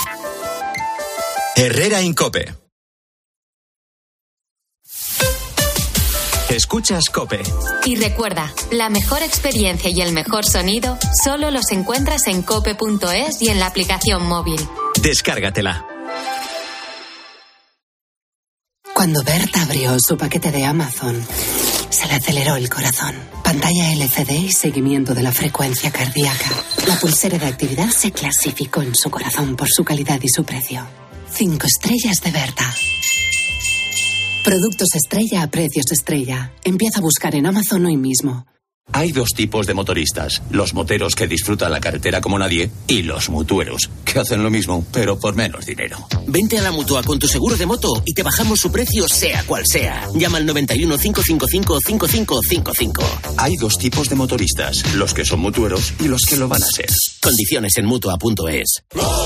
Herrera en COPE. Escuchas COPE. Y recuerda, la mejor experiencia y el mejor sonido solo los encuentras en cope.es y en la aplicación móvil. Descárgatela. Cuando Berta abrió su paquete de Amazon, se le aceleró el corazón. Pantalla LCD y seguimiento de la frecuencia cardíaca. La pulsera de actividad se clasificó en su corazón por su calidad y su precio. 5 estrellas de Berta. Productos estrella a precios estrella. Empieza a buscar en Amazon hoy mismo. Hay dos tipos de motoristas: los moteros que disfrutan la carretera como nadie y los mutueros, que hacen lo mismo, pero por menos dinero. Vente a la Mutua con tu seguro de moto y te bajamos su precio sea cual sea. Llama al 91 555 5555. Hay dos tipos de motoristas: los que son mutueros y los que lo van a ser. Condiciones en Mutua.es.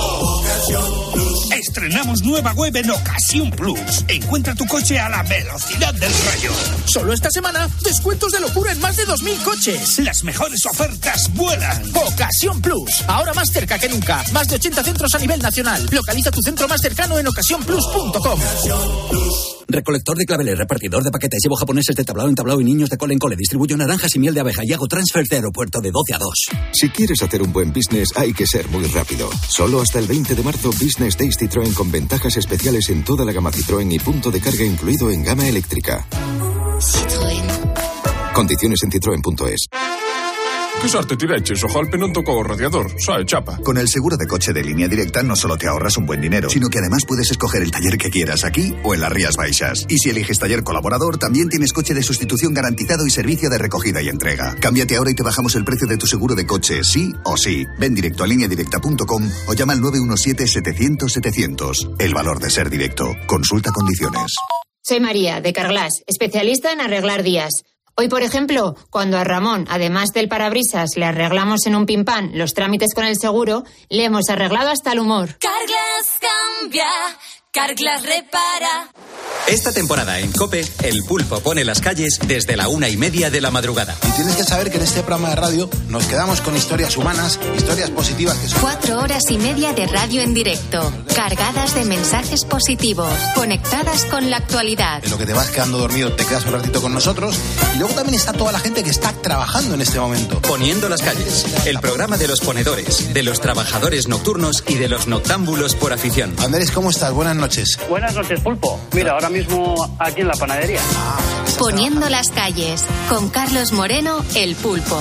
Estrenamos nueva web en Ocasión Plus. Encuentra tu coche a la velocidad del rayo. Solo esta semana, descuentos de locura en más de 2.000 coches. Las mejores ofertas vuelan. Ocasión Plus. Ahora más cerca que nunca. Más de 80 centros a nivel nacional. Localiza tu centro más cercano en ocasiónplus.com. Recolector de claveles, repartidor de paquetes. Llevo japoneses de tablao en tablao y niños de cole en cole. Distribuyo naranjas y miel de abeja y hago transfer de aeropuerto de 12 a 2. Si quieres hacer un buen business, hay que ser muy rápido. Solo hasta el 20 de marzo, Business Days Citroën con ventajas especiales en toda la gama Citroën y punto de carga incluido en gama eléctrica. Citroën. Condiciones en citroen.es. Che sorte ti regge, so Alpe non tocó radiador, sai, chapa. Con el seguro de coche de Línea Directa no solo te ahorras un buen dinero, sino que además puedes escoger el taller que quieras aquí o en las Rías Baixas. Y si eliges taller colaborador, también tienes coche de sustitución garantizado y servicio de recogida y entrega. Cámbiate ahora y te bajamos el precio de tu seguro de coche, sí o sí. Ven directo a lineadirecta.com o llama al 917-700-700. El valor de ser directo. Consulta condiciones. Soy María, de Carglass, especialista en arreglar días. Hoy, por ejemplo, cuando a Ramón, además del parabrisas, le arreglamos en un pimpán los trámites con el seguro, le hemos arreglado hasta el humor. Carglass cambia, Carglass repara. Esta temporada en COPE, El Pulpo pone las calles desde la 1:30 de la madrugada. Y tienes que saber que en este programa de radio nos quedamos con historias humanas, historias positivas que son... 4 horas y media de radio en directo, cargadas de mensajes positivos, conectadas con la actualidad. En lo que te vas quedando dormido, te quedas un ratito con nosotros. Y luego también está toda la gente que está trabajando en este momento. Poniendo las calles, el programa de los ponedores, de los trabajadores nocturnos y de los noctámbulos por afición. Andrés, ¿cómo estás? Buenas noches. Buenas noches, Pulpo. Mira, ahora mismo aquí en la panadería. Poniendo las calles, con Carlos Moreno, El Pulpo.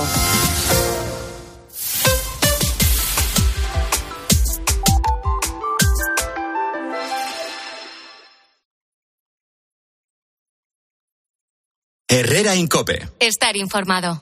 Herrera en COPE. Estar informado.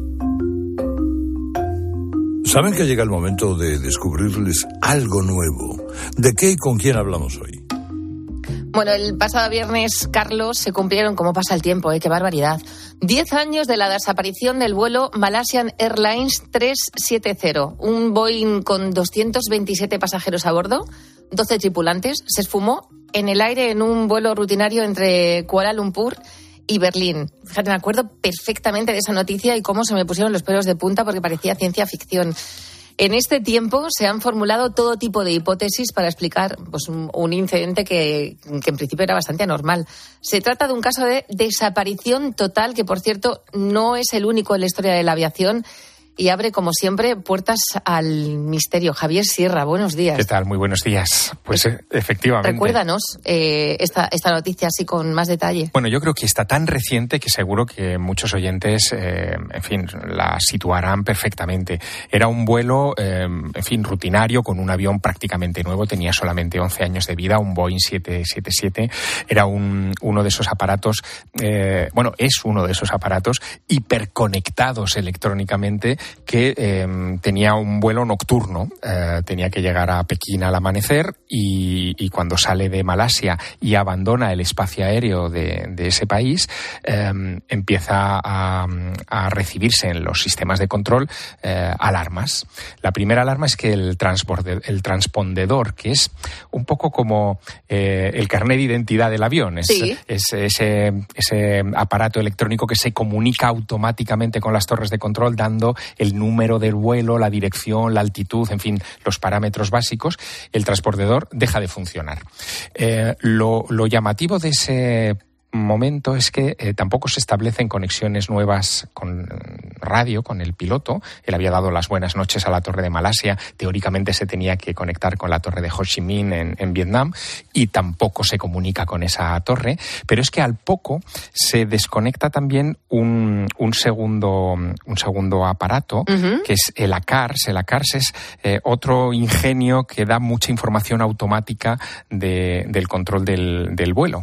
¿Saben que llega el momento de descubrirles algo nuevo? ¿De qué y con quién hablamos hoy? Bueno, el pasado viernes, Carlos, se cumplieron, como pasa el tiempo, qué barbaridad, 10 años de la desaparición del vuelo Malaysian Airlines 370. Un Boeing con 227 pasajeros a bordo, 12 tripulantes, se esfumó en el aire en un vuelo rutinario entre Kuala Lumpur y Berlín. Fíjate, me acuerdo perfectamente de esa noticia y cómo se me pusieron los pelos de punta porque parecía ciencia ficción. En este tiempo se han formulado todo tipo de hipótesis para explicar pues, un incidente que en principio era bastante anormal. Se trata de un caso de desaparición total que, por cierto, no es el único en la historia de la aviación y abre, como siempre, puertas al misterio. Javier Sierra, buenos días. ¿Qué tal? Muy buenos días. Pues efectivamente. Recuérdanos esta noticia así con más detalle. Bueno, yo creo que está tan reciente que seguro que muchos oyentes, en fin, la situarán perfectamente. Era un vuelo, en fin, rutinario, con un avión prácticamente nuevo, tenía solamente 11 años de vida, un Boeing 777. Era uno de esos aparatos, es uno de esos aparatos hiperconectados electrónicamente, que tenía un vuelo nocturno, tenía que llegar a Pekín al amanecer y cuando sale de Malasia y abandona el espacio aéreo de ese país, empieza a recibirse en los sistemas de control alarmas. La primera alarma es que el transpondedor, que es un poco como el carnet de identidad del avión, es ese aparato electrónico que se comunica automáticamente con las torres de control dando el número del vuelo, la dirección, la altitud, en fin, los parámetros básicos. El transpondedor deja de funcionar. Lo llamativo de ese momento es que tampoco se establecen conexiones nuevas con radio, con el piloto. Él había dado las buenas noches a la torre de Malasia, teóricamente se tenía que conectar con la torre de Ho Chi Minh en Vietnam y tampoco se comunica con esa torre, pero es que al poco se desconecta también un segundo aparato, que es el ACARS. El ACARS es otro ingenio que da mucha información automática del control del vuelo.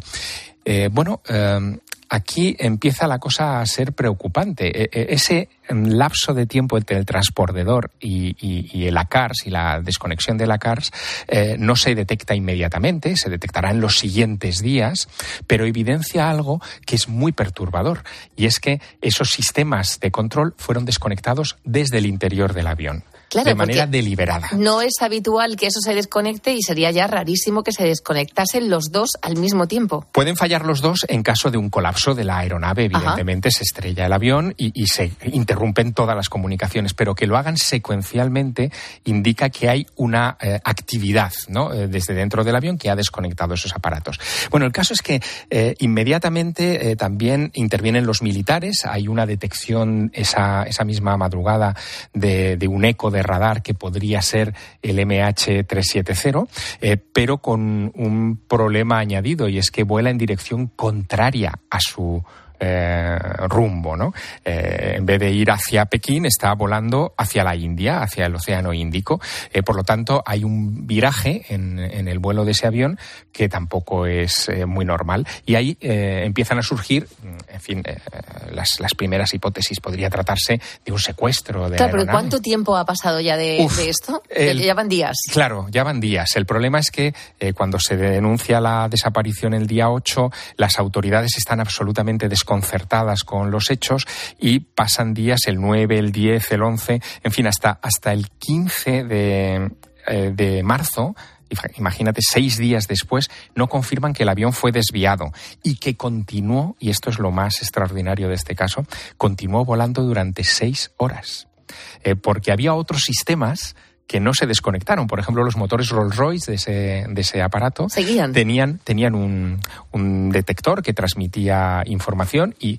Aquí empieza la cosa a ser preocupante. Ese lapso de tiempo entre el transpondedor y el ACARS y la desconexión del ACARS no se detecta inmediatamente, se detectará en los siguientes días, pero evidencia algo que es muy perturbador, y es que esos sistemas de control fueron desconectados desde el interior del avión. Claro, de manera deliberada. No es habitual que eso se desconecte y sería ya rarísimo que se desconectasen los dos al mismo tiempo. Pueden fallar los dos en caso de un colapso de la aeronave. Evidentemente se estrella el avión y se interrumpen todas las comunicaciones, pero que lo hagan secuencialmente indica que hay una actividad, ¿no?, desde dentro del avión que ha desconectado esos aparatos. Bueno, el caso es que inmediatamente también intervienen los militares. Hay una detección esa misma madrugada de un eco de radar que podría ser el MH370, pero con un problema añadido, y es que vuela en dirección contraria a su rumbo, ¿no? En vez de ir hacia Pekín, está volando hacia la India, hacia el Océano Índico. Por lo tanto, hay un viraje en el vuelo de ese avión que tampoco es muy normal. Y ahí empiezan a surgir, en fin, las primeras hipótesis. Podría tratarse de un secuestro de Claro, pero ¿cuánto tiempo ha pasado ya de esto? Ya van días. Claro, ya van días. El problema es que cuando se denuncia la desaparición el día 8, las autoridades están absolutamente desconcertadas con los hechos y pasan días, el 9, el 10, el 11, en fin, hasta el 15 de marzo. Imagínate, 6 días después, no confirman que el avión fue desviado y que continuó, y esto es lo más extraordinario de este caso, continuó volando durante 6 horas. Porque había otros sistemas que no se desconectaron. Por ejemplo, los motores Rolls-Royce de ese aparato tenían un detector que transmitía información y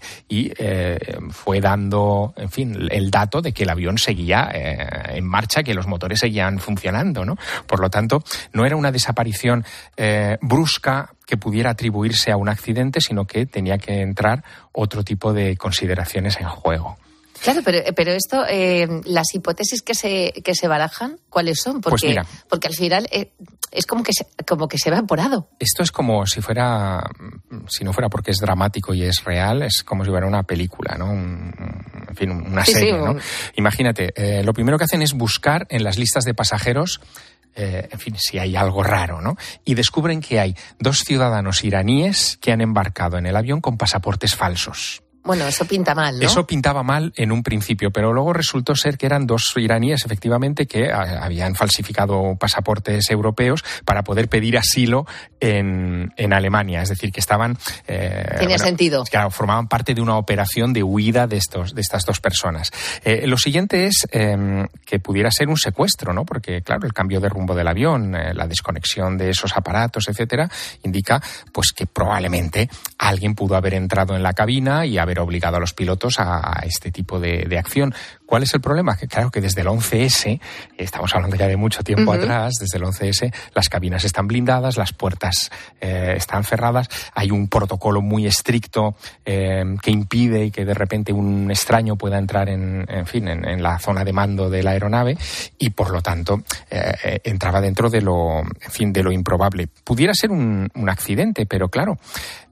fue dando, en fin, el dato de que el avión seguía en marcha, que los motores seguían funcionando, ¿no? Por lo tanto, no era una desaparición brusca que pudiera atribuirse a un accidente, sino que tenía que entrar otro tipo de consideraciones en juego. Claro, pero esto, las hipótesis que se barajan, ¿cuáles son? Porque al final es como que se ha evaporado. Esto es como si no fuera porque es dramático y es real, es como si fuera una película, ¿no? En fin, una serie, ¿no? Imagínate, lo primero que hacen es buscar en las listas de pasajeros, en fin, si hay algo raro, ¿no? Y descubren que hay 2 ciudadanos iraníes que han embarcado en el avión con pasaportes falsos. Bueno, eso pinta mal, ¿no? Eso pintaba mal en un principio, pero luego resultó ser que eran 2 iraníes, efectivamente, que habían falsificado pasaportes europeos para poder pedir asilo en Alemania. Es decir, que estaban... Tenía sentido. Claro, formaban parte de una operación de huida de estas 2 personas. Lo siguiente es que pudiera ser un secuestro, ¿no? Porque, claro, el cambio de rumbo del avión, la desconexión de esos aparatos, etcétera, indica pues que probablemente alguien pudo haber entrado en la cabina y haber obligado a los pilotos a este tipo de acción. ¿Cuál es el problema? Que claro, que desde el 11S, estamos hablando ya de mucho tiempo atrás, desde el 11S las cabinas están blindadas, las puertas están cerradas, hay un protocolo muy estricto que impide que de repente un extraño pueda entrar en la zona de mando de la aeronave y por lo tanto entraba dentro de lo improbable. Pudiera ser un accidente, pero claro,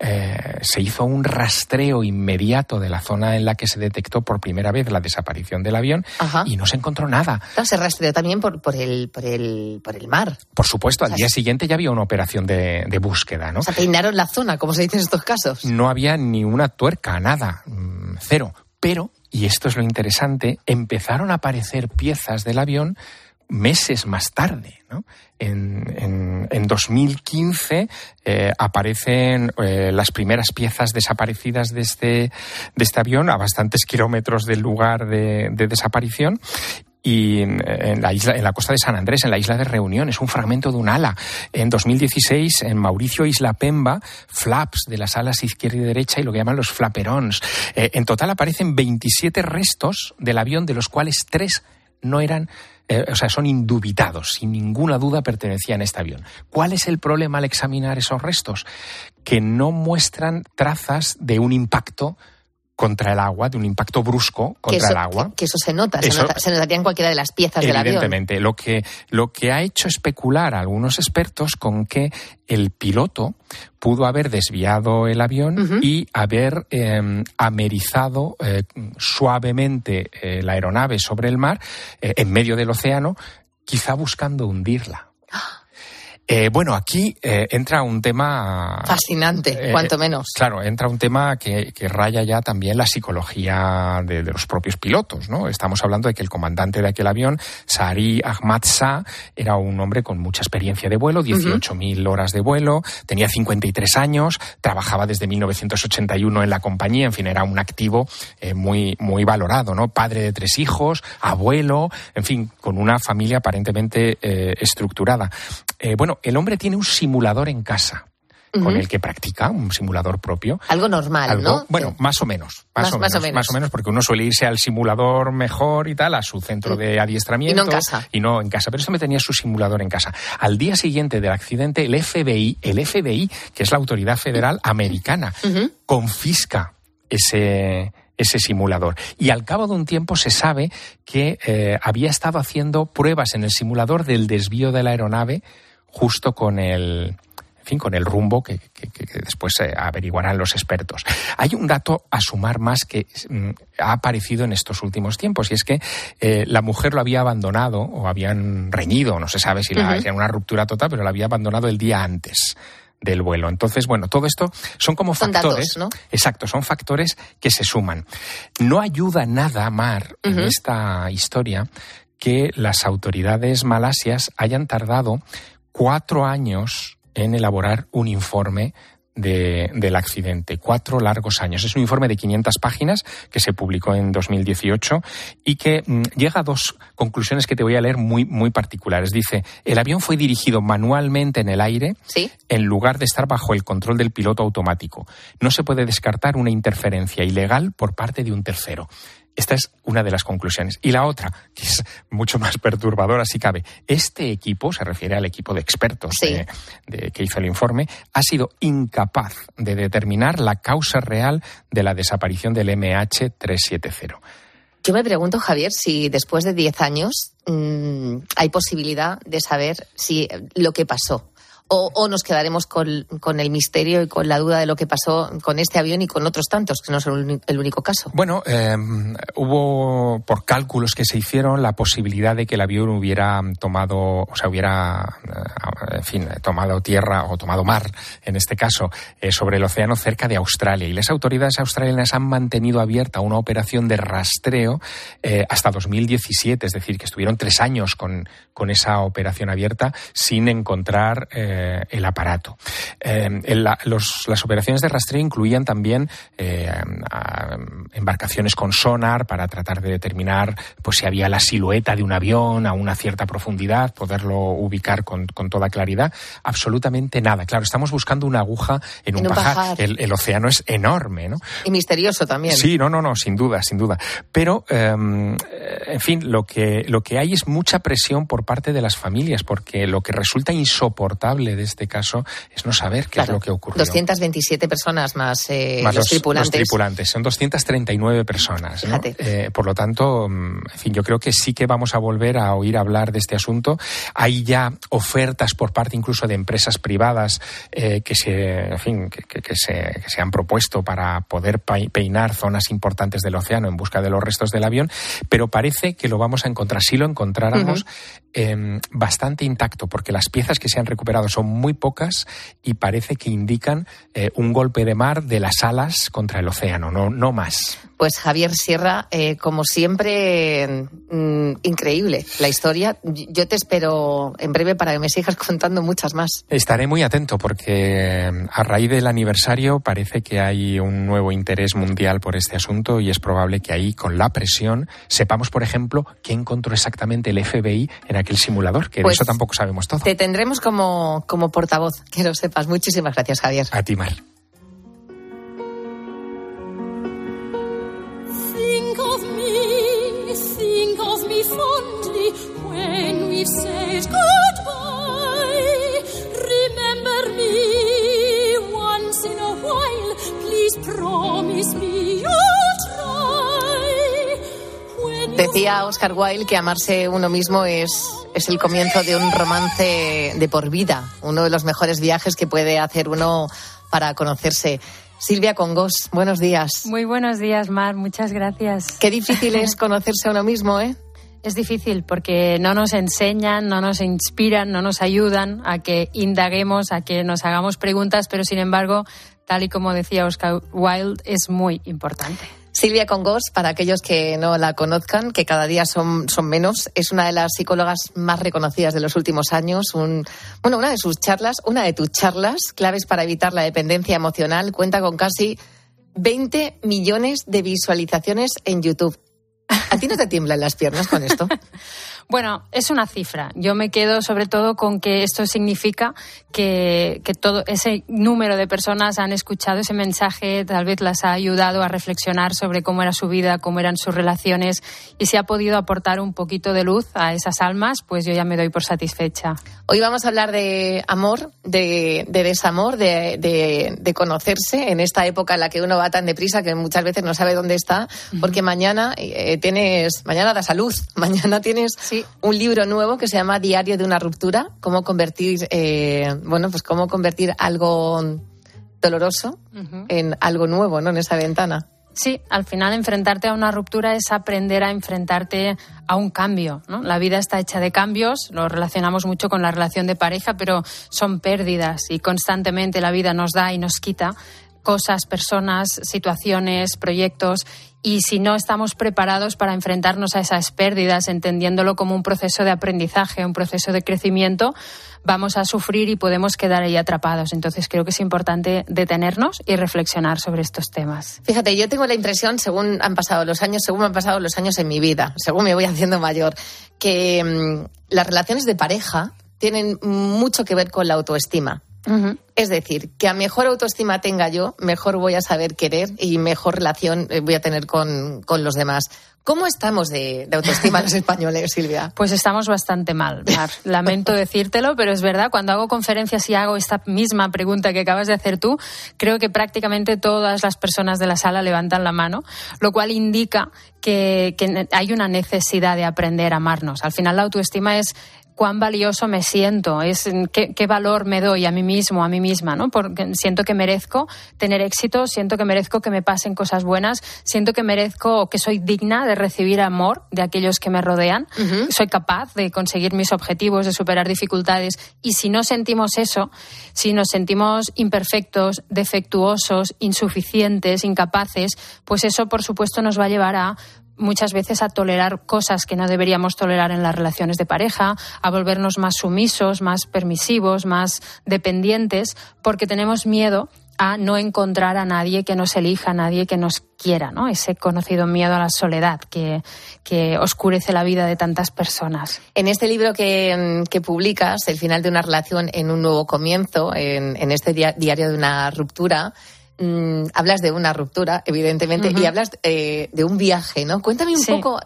se hizo un rastreo inmediato de la zona en la que se detectó por primera vez la desaparición del del avión. Ajá. Y no se encontró nada. Claro, se rastreó también por el mar. Por supuesto, al día siguiente ya había una operación de búsqueda, ¿no? O sea, peinaron la zona, como se dice en estos casos. No había ni una tuerca, nada, cero. Pero, y esto es lo interesante, empezaron a aparecer piezas del avión meses más tarde, ¿no? En 2015 aparecen las primeras piezas desaparecidas de este avión a bastantes kilómetros del lugar de desaparición. Y en la costa de San Andrés, en la isla de Reunión, es un fragmento de un ala. En 2016, en Mauricio Isla Pemba, flaps de las alas izquierda y derecha y lo que llaman los flaperons. En total aparecen 27 restos del avión, de los cuales 3 no eran, son indubitados, sin ninguna duda pertenecían a este avión. ¿Cuál es el problema al examinar esos restos? Que no muestran trazas de un impacto contra el agua, de un impacto brusco contra el agua. Que eso se nota, se notaría en cualquiera de las piezas del avión. Evidentemente. Lo que ha hecho especular a algunos expertos con que el piloto pudo haber desviado el avión y haber amerizado suavemente la aeronave sobre el mar, en medio del océano, quizá buscando hundirla. Bueno, aquí entra un tema fascinante, cuanto menos. Claro, entra un tema que raya ya también la psicología de los propios pilotos, ¿no? Estamos hablando de que el comandante de aquel avión, Sari Ahmad Shah, era un hombre con mucha experiencia de vuelo, 18.000 horas de vuelo, tenía 53 años, trabajaba desde 1981 en la compañía, en fin, era un activo muy, muy valorado, ¿no? Padre de 3 hijos, abuelo, en fin, con una familia aparentemente estructurada. Bueno, el hombre tiene un simulador en casa con el que practica, un simulador propio. Algo normal, ¿no? Bueno, más o menos, porque uno suele irse al simulador mejor y tal, a su centro de adiestramiento. Y no en casa. Y no en casa, pero este me tenía su simulador en casa. Al día siguiente del accidente, el FBI, que es la autoridad federal americana, confisca ese simulador. Y al cabo de un tiempo se sabe que había estado haciendo pruebas en el simulador del desvío de la aeronave justo con el rumbo que después averiguarán los expertos. Hay un dato a sumar más que ha aparecido en estos últimos tiempos, y es que la mujer lo había abandonado o habían reñido, no se sabe si era una ruptura total, pero la había abandonado el día antes del vuelo. Entonces, bueno, todo esto son como factores, datos, ¿no? Exacto, son factores que se suman. No ayuda nada, Mar, en esta historia, que las autoridades malasias hayan tardado 4 años en elaborar un informe del accidente. 4 largos años. Es un informe de 500 páginas que se publicó en 2018 y que llega a 2 conclusiones que te voy a leer muy, muy particulares. Dice, el avión fue dirigido manualmente en el aire, ¿sí?, en lugar de estar bajo el control del piloto automático. No se puede descartar una interferencia ilegal por parte de un tercero. Esta es una de las conclusiones. Y la otra, que es mucho más perturbadora si cabe, este equipo, se refiere al equipo de expertos que hizo el informe, ha sido incapaz de determinar la causa real de la desaparición del MH370. Yo me pregunto, Javier, si después de 10 años hay posibilidad de saber si lo que pasó. O nos quedaremos con el misterio y con la duda de lo que pasó con este avión y con otros tantos, que no son el único caso. Bueno, hubo, por cálculos que se hicieron, la posibilidad de que el avión hubiera tomado tierra o tomado mar, en este caso, sobre el océano cerca de Australia. Y las autoridades australianas han mantenido abierta una operación de rastreo hasta 2017, es decir, que estuvieron 3 años con esa operación abierta sin encontrar el aparato. Las operaciones de rastreo incluían también embarcaciones con sonar para tratar de determinar pues si había la silueta de un avión a una cierta profundidad, poderlo ubicar con toda claridad. Absolutamente nada. Claro, estamos buscando una aguja en un pajar. El océano es enorme, ¿no? Y misterioso también. Sí, no, sin duda. Pero, en fin, lo que hay es mucha presión por parte de las familias, porque lo que resulta insoportable lamentable de este caso es no saber qué es lo que ocurrió. 227 personas más los tripulantes. Los tripulantes, son 239 personas, ¿no? Por lo tanto, en fin, yo creo que sí que vamos a volver a oír hablar de este asunto. Hay ya ofertas por parte incluso de empresas privadas que se han propuesto para poder peinar zonas importantes del océano en busca de los restos del avión, pero parece que lo vamos a encontrar, si lo encontráramos, bastante intacto, porque las piezas que se han recuperado son muy pocas y parece que indican un golpe de mar de las alas contra el océano, no más. Pues Javier Sierra, como siempre, increíble la historia. Yo te espero en breve para que me sigas contando muchas más. Estaré muy atento porque a raíz del aniversario parece que hay un nuevo interés mundial por este asunto y es probable que ahí, con la presión, sepamos, por ejemplo, qué encontró exactamente el FBI en aquel simulador, que pues de eso tampoco sabemos todo. Te tendremos como portavoz, que lo sepas. Muchísimas gracias, Javier. A ti, Mar. Think of me fondly when we've said goodbye. Remember me once in a while. Please promise me you'll try. Decía Oscar Wilde que amarse uno mismo es el comienzo de un romance de por vida, uno de los mejores viajes que puede hacer uno para conocerse. Silvia Congós, buenos días. Muy buenos días, Mar, muchas gracias. Qué difícil es conocerse a uno mismo, ¿eh? Es difícil porque no nos enseñan, no nos inspiran, no nos ayudan a que indaguemos, a que nos hagamos preguntas, pero sin embargo, tal y como decía Oscar Wilde, es muy importante. Silvia Congós, para aquellos que no la conozcan, que cada día son menos, es una de las psicólogas más reconocidas de los últimos años. Una de tus charlas, claves para evitar la dependencia emocional, cuenta con casi 20 millones de visualizaciones en YouTube. ¿A ti no te tiemblan las piernas con esto? Bueno, es una cifra. Yo me quedo sobre todo con que esto significa que todo ese número de personas han escuchado ese mensaje, tal vez las ha ayudado a reflexionar sobre cómo era su vida, cómo eran sus relaciones, y si ha podido aportar un poquito de luz a esas almas, pues yo ya me doy por satisfecha. Hoy vamos a hablar de amor, de desamor, de conocerse en esta época en la que uno va tan deprisa que muchas veces no sabe dónde está, porque mañana das a luz, mañana tienes un libro nuevo que se llama Diario de una ruptura, cómo convertir algo doloroso en algo nuevo, ¿no? En esa ventana. Sí, al final enfrentarte a una ruptura es aprender a enfrentarte a un cambio, ¿no? La vida está hecha de cambios, lo relacionamos mucho con la relación de pareja, pero son pérdidas y constantemente la vida nos da y nos quita cosas, personas, situaciones, proyectos, y si no estamos preparados para enfrentarnos a esas pérdidas, entendiéndolo como un proceso de aprendizaje, un proceso de crecimiento, vamos a sufrir y podemos quedar ahí atrapados. Entonces creo que es importante detenernos y reflexionar sobre estos temas. Fíjate, yo tengo la impresión, según me han pasado los años en mi vida, según me voy haciendo mayor, que las relaciones de pareja tienen mucho que ver con la autoestima. Uh-huh. Es decir, que a mejor autoestima tenga yo, mejor voy a saber querer y mejor relación voy a tener con los demás. ¿Cómo estamos de autoestima los españoles, Silvia? Pues estamos bastante mal, Mar. Lamento decírtelo, pero es verdad, cuando hago conferencias y hago esta misma pregunta que acabas de hacer tú, creo que prácticamente todas las personas de la sala levantan la mano, lo cual indica que hay una necesidad de aprender a amarnos. Al final la autoestima es cuán valioso me siento, es qué valor me doy a mí mismo, a mí misma, ¿no? Porque siento que merezco tener éxito, siento que merezco que me pasen cosas buenas, siento que merezco, que soy digna de recibir amor de aquellos que me rodean, soy capaz de conseguir mis objetivos, de superar dificultades, y si no sentimos eso, si nos sentimos imperfectos, defectuosos, insuficientes, incapaces, pues eso por supuesto nos va a llevar muchas veces a tolerar cosas que no deberíamos tolerar en las relaciones de pareja, a volvernos más sumisos, más permisivos, más dependientes, porque tenemos miedo a no encontrar a nadie que nos elija, a nadie que nos quiera, ¿no? Ese conocido miedo a la soledad que oscurece la vida de tantas personas. En este libro que publicas, El final de una relación en un nuevo comienzo, en este diario de una ruptura, hablas de una ruptura, evidentemente, y hablas de un viaje, ¿no? Cuéntame un poco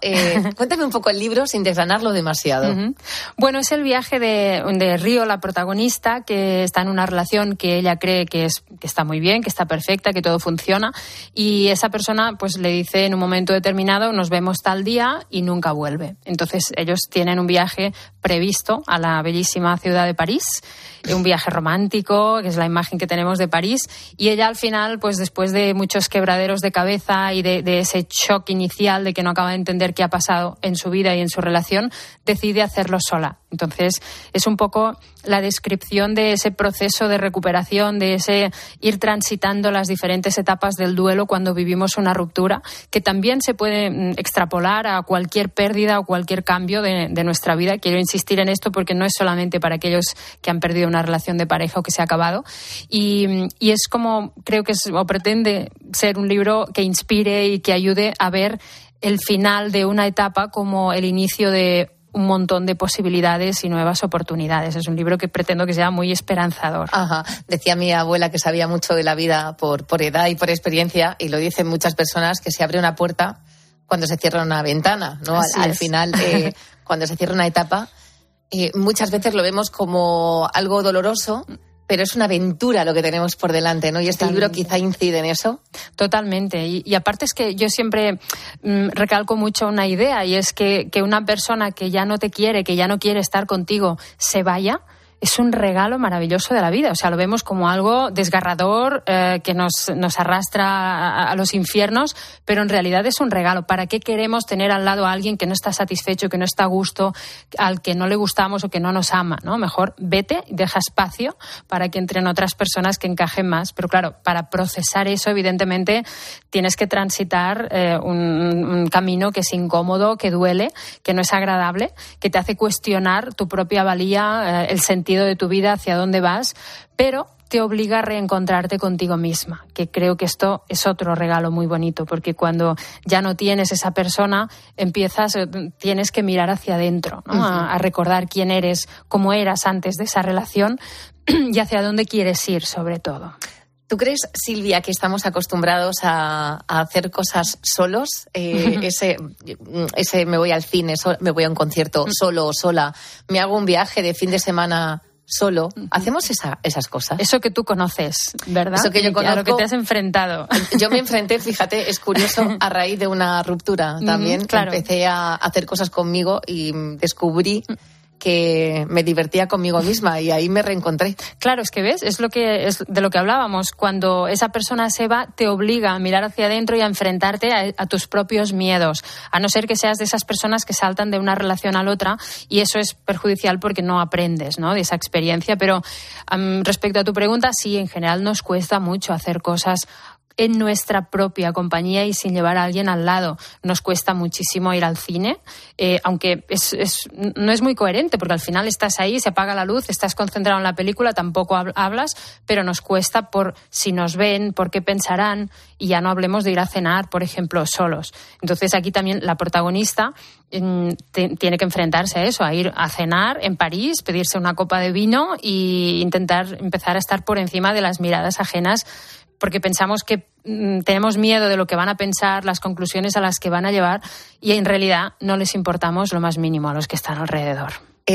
el libro sin desgranarlo demasiado. Bueno, es el viaje de Río, la protagonista, que está en una relación que ella cree que está muy bien, que está perfecta, que todo funciona, y esa persona pues le dice en un momento determinado, nos vemos tal día, y nunca vuelve. Entonces ellos tienen un viaje previsto a la bellísima ciudad de París, un viaje romántico, que es la imagen que tenemos de París, y ella al final, pues después de muchos quebraderos de cabeza y de ese shock inicial de que no acaba de entender qué ha pasado en su vida y en su relación, decide hacerlo sola. Entonces es un poco la descripción de ese proceso de recuperación, de ese ir transitando las diferentes etapas del duelo cuando vivimos una ruptura, que también se puede extrapolar a cualquier pérdida o cualquier cambio de nuestra vida. Quiero insistir en esto porque no es solamente para aquellos que han perdido una relación de pareja o que se ha acabado, y es como, creo que o pretende ser un libro que inspire y que ayude a ver el final de una etapa como el inicio de un montón de posibilidades y nuevas oportunidades. Es un libro que pretendo que sea muy esperanzador. Ajá. Decía mi abuela que sabía mucho de la vida por edad y por experiencia, y lo dicen muchas personas, que se abre una puerta cuando se cierra una ventana, ¿no? Al final, cuando se cierra una etapa, muchas veces lo vemos como algo doloroso, pero es una aventura lo que tenemos por delante, ¿no? Y este libro quizá incide en eso. Totalmente. Y aparte es que yo siempre recalco mucho una idea, y es que una persona que ya no te quiere, que ya no quiere estar contigo, se vaya, es un regalo maravilloso de la vida. O sea, lo vemos como algo desgarrador, que nos arrastra a los infiernos, pero en realidad es un regalo. ¿Para qué queremos tener al lado a alguien que no está satisfecho, que no está a gusto, al que no le gustamos o que no nos ama, ¿no? Mejor vete, deja espacio para que entren otras personas que encajen más. Pero claro, para procesar eso, evidentemente, tienes que transitar un camino que es incómodo, que duele, que no es agradable, que te hace cuestionar tu propia valía, el sentido de tu vida, hacia dónde vas, pero te obliga a reencontrarte contigo misma, que creo que esto es otro regalo muy bonito, porque cuando ya no tienes esa persona, tienes que mirar hacia adentro, ¿no? A recordar quién eres, cómo eras antes de esa relación y hacia dónde quieres ir, sobre todo. ¿Tú crees, Silvia, que estamos acostumbrados a hacer cosas solos? Ese me voy al cine, me voy a un concierto solo o sola, me hago un viaje de fin de semana solo. Hacemos esas cosas. Eso que tú conoces, ¿verdad? Eso que yo conozco. A lo que te has enfrentado. Yo me enfrenté, fíjate, es curioso, a raíz de una ruptura también. Claro. Empecé a hacer cosas conmigo y descubrí que me divertía conmigo misma, y ahí me reencontré. Claro, es que ves, es de lo que hablábamos. Cuando esa persona se va, te obliga a mirar hacia adentro y a enfrentarte a tus propios miedos, a no ser que seas de esas personas que saltan de una relación a la otra, y eso es perjudicial porque no aprendes, ¿no?, de esa experiencia. Pero respecto a tu pregunta, sí, en general nos cuesta mucho hacer cosas en nuestra propia compañía y sin llevar a alguien al lado. Nos cuesta muchísimo ir al cine, aunque no es muy coherente, porque al final estás ahí, se apaga la luz, estás concentrado en la película, tampoco hablas, pero nos cuesta por si nos ven, por qué pensarán, y ya no hablemos de ir a cenar, por ejemplo, solos. Entonces aquí también la protagonista tiene que enfrentarse a eso, a ir a cenar en París, pedirse una copa de vino e intentar empezar a estar por encima de las miradas ajenas, porque pensamos que tenemos miedo de lo que van a pensar, las conclusiones a las que van a llevar, y en realidad no les importamos lo más mínimo a los que están alrededor.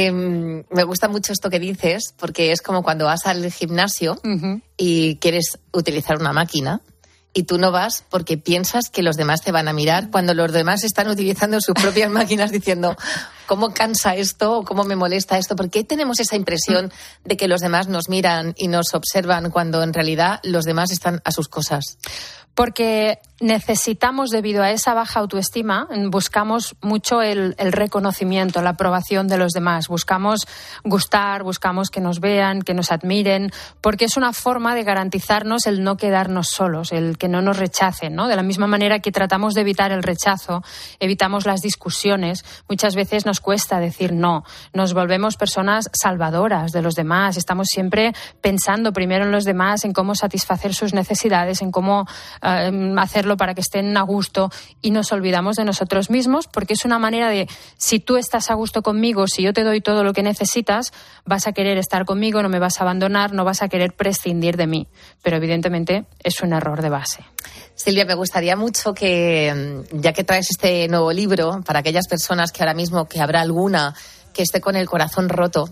Me gusta mucho esto que dices, porque es como cuando vas al gimnasio y quieres utilizar una máquina, y tú no vas porque piensas que los demás te van a mirar, cuando los demás están utilizando sus propias máquinas, diciendo ¿cómo cansa esto? ¿Cómo me molesta esto? ¿Por qué tenemos esa impresión de que los demás nos miran y nos observan cuando en realidad los demás están a sus cosas? Porque necesitamos, debido a esa baja autoestima, buscamos mucho el reconocimiento, la aprobación de los demás. Buscamos gustar, buscamos que nos vean, que nos admiren, porque es una forma de garantizarnos el no quedarnos solos, el que no nos rechacen, ¿no? De la misma manera que tratamos de evitar el rechazo, evitamos las discusiones, muchas veces nos nos cuesta decir no. Nos volvemos personas salvadoras de los demás. Estamos siempre pensando primero en los demás, en cómo satisfacer sus necesidades, en cómo hacerlo para que estén a gusto, y nos olvidamos de nosotros mismos, porque es una manera de, si tú estás a gusto conmigo, si yo te doy todo lo que necesitas, vas a querer estar conmigo, no me vas a abandonar, no vas a querer prescindir de mí. Pero evidentemente es un error de base. Silvia, me gustaría mucho que, ya que traes este nuevo libro, para aquellas personas que ahora mismo, que habrá alguna que esté con el corazón roto,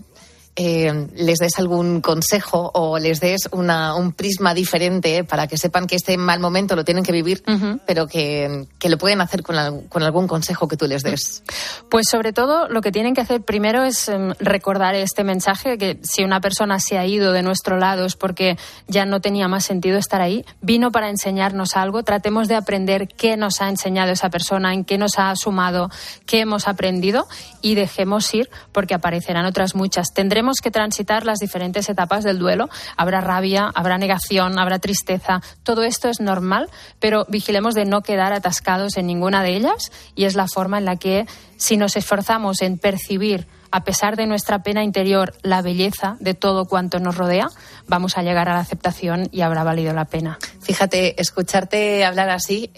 les des algún consejo o les des un prisma diferente para que sepan que este mal momento lo tienen que vivir, pero que lo pueden hacer con algún consejo que tú les des. Pues sobre todo lo que tienen que hacer primero es recordar este mensaje, que si una persona se ha ido de nuestro lado es porque ya no tenía más sentido estar ahí, vino para enseñarnos algo, tratemos de aprender qué nos ha enseñado esa persona, en qué nos ha sumado, qué hemos aprendido, y dejemos ir, porque aparecerán otras muchas. Tendremos que transitar las diferentes etapas del duelo. Habrá rabia, habrá negación, habrá tristeza. Todo esto es normal, pero vigilemos de no quedar atascados en ninguna de ellas, y es la forma en la que, si nos esforzamos en percibir, a pesar de nuestra pena interior, la belleza de todo cuanto nos rodea, vamos a llegar a la aceptación y habrá valido la pena. Fíjate, escucharte hablar así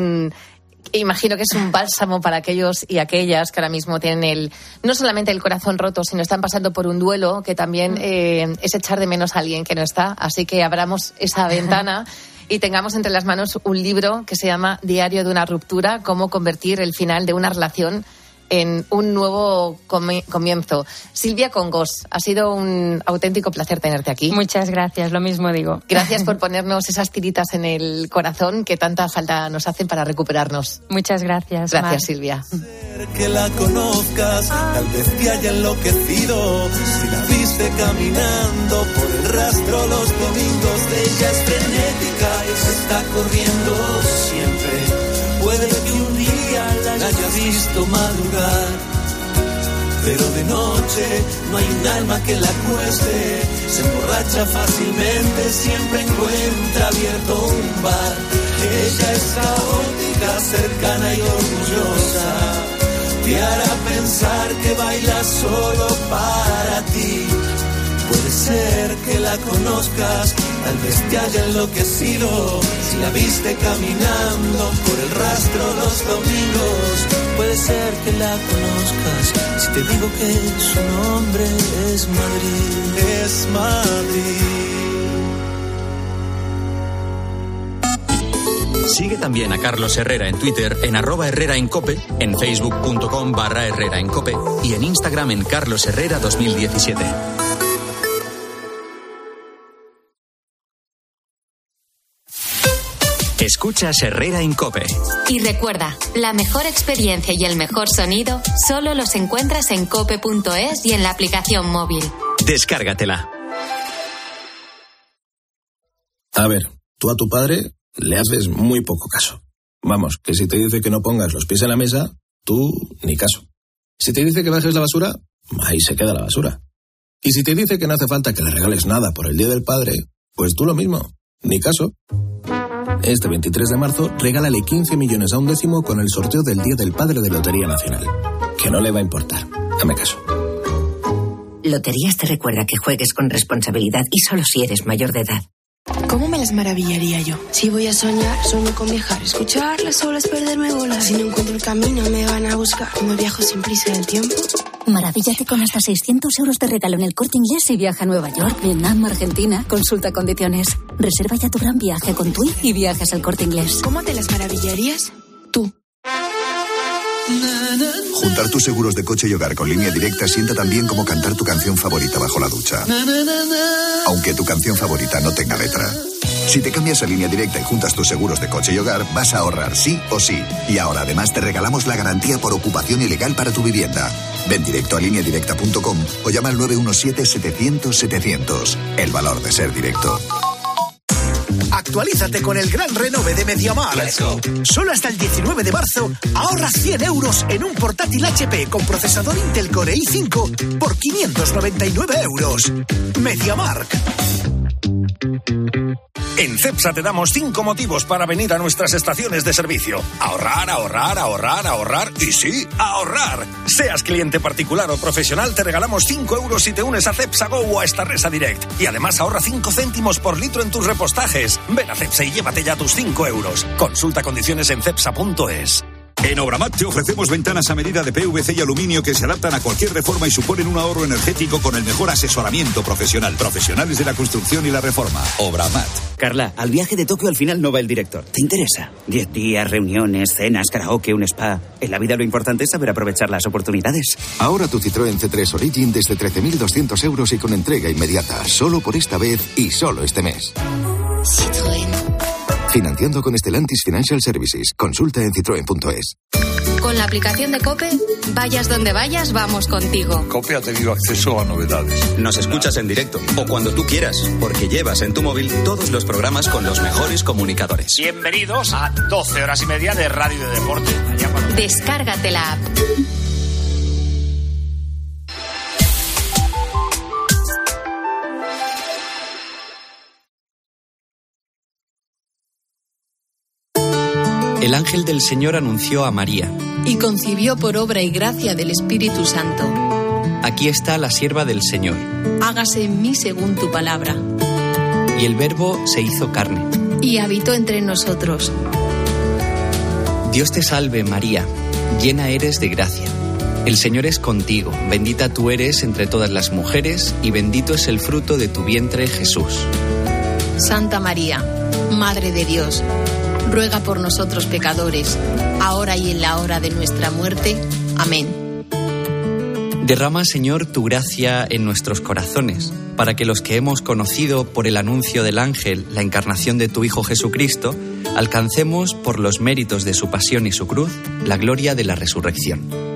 imagino que es un bálsamo para aquellos y aquellas que ahora mismo tienen no solamente el corazón roto, sino están pasando por un duelo, que también es echar de menos a alguien que no está. Así que abramos esa ventana y tengamos entre las manos un libro que se llama Diario de una ruptura, cómo convertir el final de una relación en un nuevo comienzo. Silvia Congos, ha sido un auténtico placer tenerte aquí. Muchas gracias, lo mismo digo. Gracias por ponernos esas tiritas en el corazón que tanta falta nos hacen para recuperarnos. Muchas gracias. Gracias, Mar. Silvia. Que la conozcas, tal vez te haya enloquecido. Si la viste caminando por el rastro los domingos, de ella es frenética y se está corriendo siempre. Puede que un día la haya visto madrugar, pero de noche no hay un alma que la cueste. Se emborracha fácilmente, siempre encuentra abierto un bar. Ella es caótica, cercana y orgullosa. Te hará pensar que baila solo para ti. Puede ser que la conozcas, tal vez te haya enloquecido. Si la viste caminando por el rastro los domingos, puede ser que la conozcas. Si te digo que su nombre es Madrid, es Madrid. Sigue también a Carlos Herrera en Twitter en @HerreraEnCope, en facebook.com/HerreraEnCope y en Instagram en carlosherrera2017. Escuchas Herrera en COPE. Y recuerda, la mejor experiencia y el mejor sonido solo los encuentras en cope.es y en la aplicación móvil. Descárgatela. A ver, tú a tu padre le haces muy poco caso. Vamos, que si te dice que no pongas los pies en la mesa, tú ni caso. Si te dice que bajes la basura, ahí se queda la basura. Y si te dice que no hace falta que le regales nada por el Día del Padre, pues tú lo mismo, ni caso. Este 23 de marzo, regálale 15 millones a un décimo con el sorteo del Día del Padre de Lotería Nacional. Que no le va a importar. Dame caso. Loterías te recuerda que juegues con responsabilidad y solo si eres mayor de edad. ¿Cómo me las maravillaría yo? Si voy a soñar, sueño con viajar. Escuchar las olas, perderme bolas. Si no encuentro el camino, me van a buscar. Como viajo sin prisa del tiempo. Maravíllate con hasta 600 euros de regalo en El Corte Inglés y viaja a Nueva York, Vietnam, Argentina. Consulta condiciones. Reserva ya tu gran viaje con TUI y viajes al Corte Inglés. ¿Cómo te las maravillarías? Tú. Juntar tus seguros de coche y hogar con Línea Directa sienta tan bien como cantar tu canción favorita bajo la ducha. Aunque tu canción favorita no tenga letra. Si te cambias a Línea Directa y juntas tus seguros de coche y hogar, vas a ahorrar sí o sí. Y ahora además te regalamos la garantía por ocupación ilegal para tu vivienda. Ven directo a lineadirecta.com o llama al 917-700-700. El valor de ser directo. Actualízate con el gran renove de MediaMarkt. Solo hasta el 19 de marzo ahorra 100 euros en un portátil HP con procesador Intel Core i5 por 599 euros. MediaMarkt. En Cepsa te damos 5 motivos para venir a nuestras estaciones de servicio. Ahorrar, ahorrar, ahorrar, ahorrar y sí, ahorrar. Seas cliente particular o profesional, te regalamos 5 euros si te unes a Cepsa Go o a Starresa Direct. Y además ahorra 5 céntimos por litro en tus repostajes. Ven a Cepsa y llévate ya tus 5 euros. Consulta condiciones en cepsa.es. En Obramat te ofrecemos ventanas a medida de PVC y aluminio que se adaptan a cualquier reforma y suponen un ahorro energético con el mejor asesoramiento profesional. Profesionales de la construcción y la reforma. Obramat. Carla, al viaje de Tokio al final no va el director. ¿Te interesa? 10 días, reuniones, cenas, karaoke, un spa. En la vida lo importante es saber aprovechar las oportunidades. Ahora tu Citroën C3 Origin desde 13.200 euros y con entrega inmediata. Solo por esta vez y solo este mes. Citroën. Financiando con Stellantis Financial Services. Consulta en citroen.es. Con la aplicación de COPE, vayas donde vayas, vamos contigo. COPE ha tenido acceso a novedades. Nos escuchas en directo o cuando tú quieras, porque llevas en tu móvil todos los programas con los mejores comunicadores. Bienvenidos a 12 horas y media de radio y de deporte. Descárgate la app. El ángel del Señor anunció a María. Y concibió por obra y gracia del Espíritu Santo. Aquí está la sierva del Señor. Hágase en mí según tu palabra. Y el Verbo se hizo carne. Y habitó entre nosotros. Dios te salve, María, llena eres de gracia. El Señor es contigo, bendita tú eres entre todas las mujeres, y bendito es el fruto de tu vientre, Jesús. Santa María, Madre de Dios, ruega por nosotros pecadores, ahora y en la hora de nuestra muerte. Amén. Derrama, Señor, tu gracia en nuestros corazones, para que los que hemos conocido por el anuncio del ángel la encarnación de tu Hijo Jesucristo, alcancemos, por los méritos de su pasión y su cruz, la gloria de la resurrección.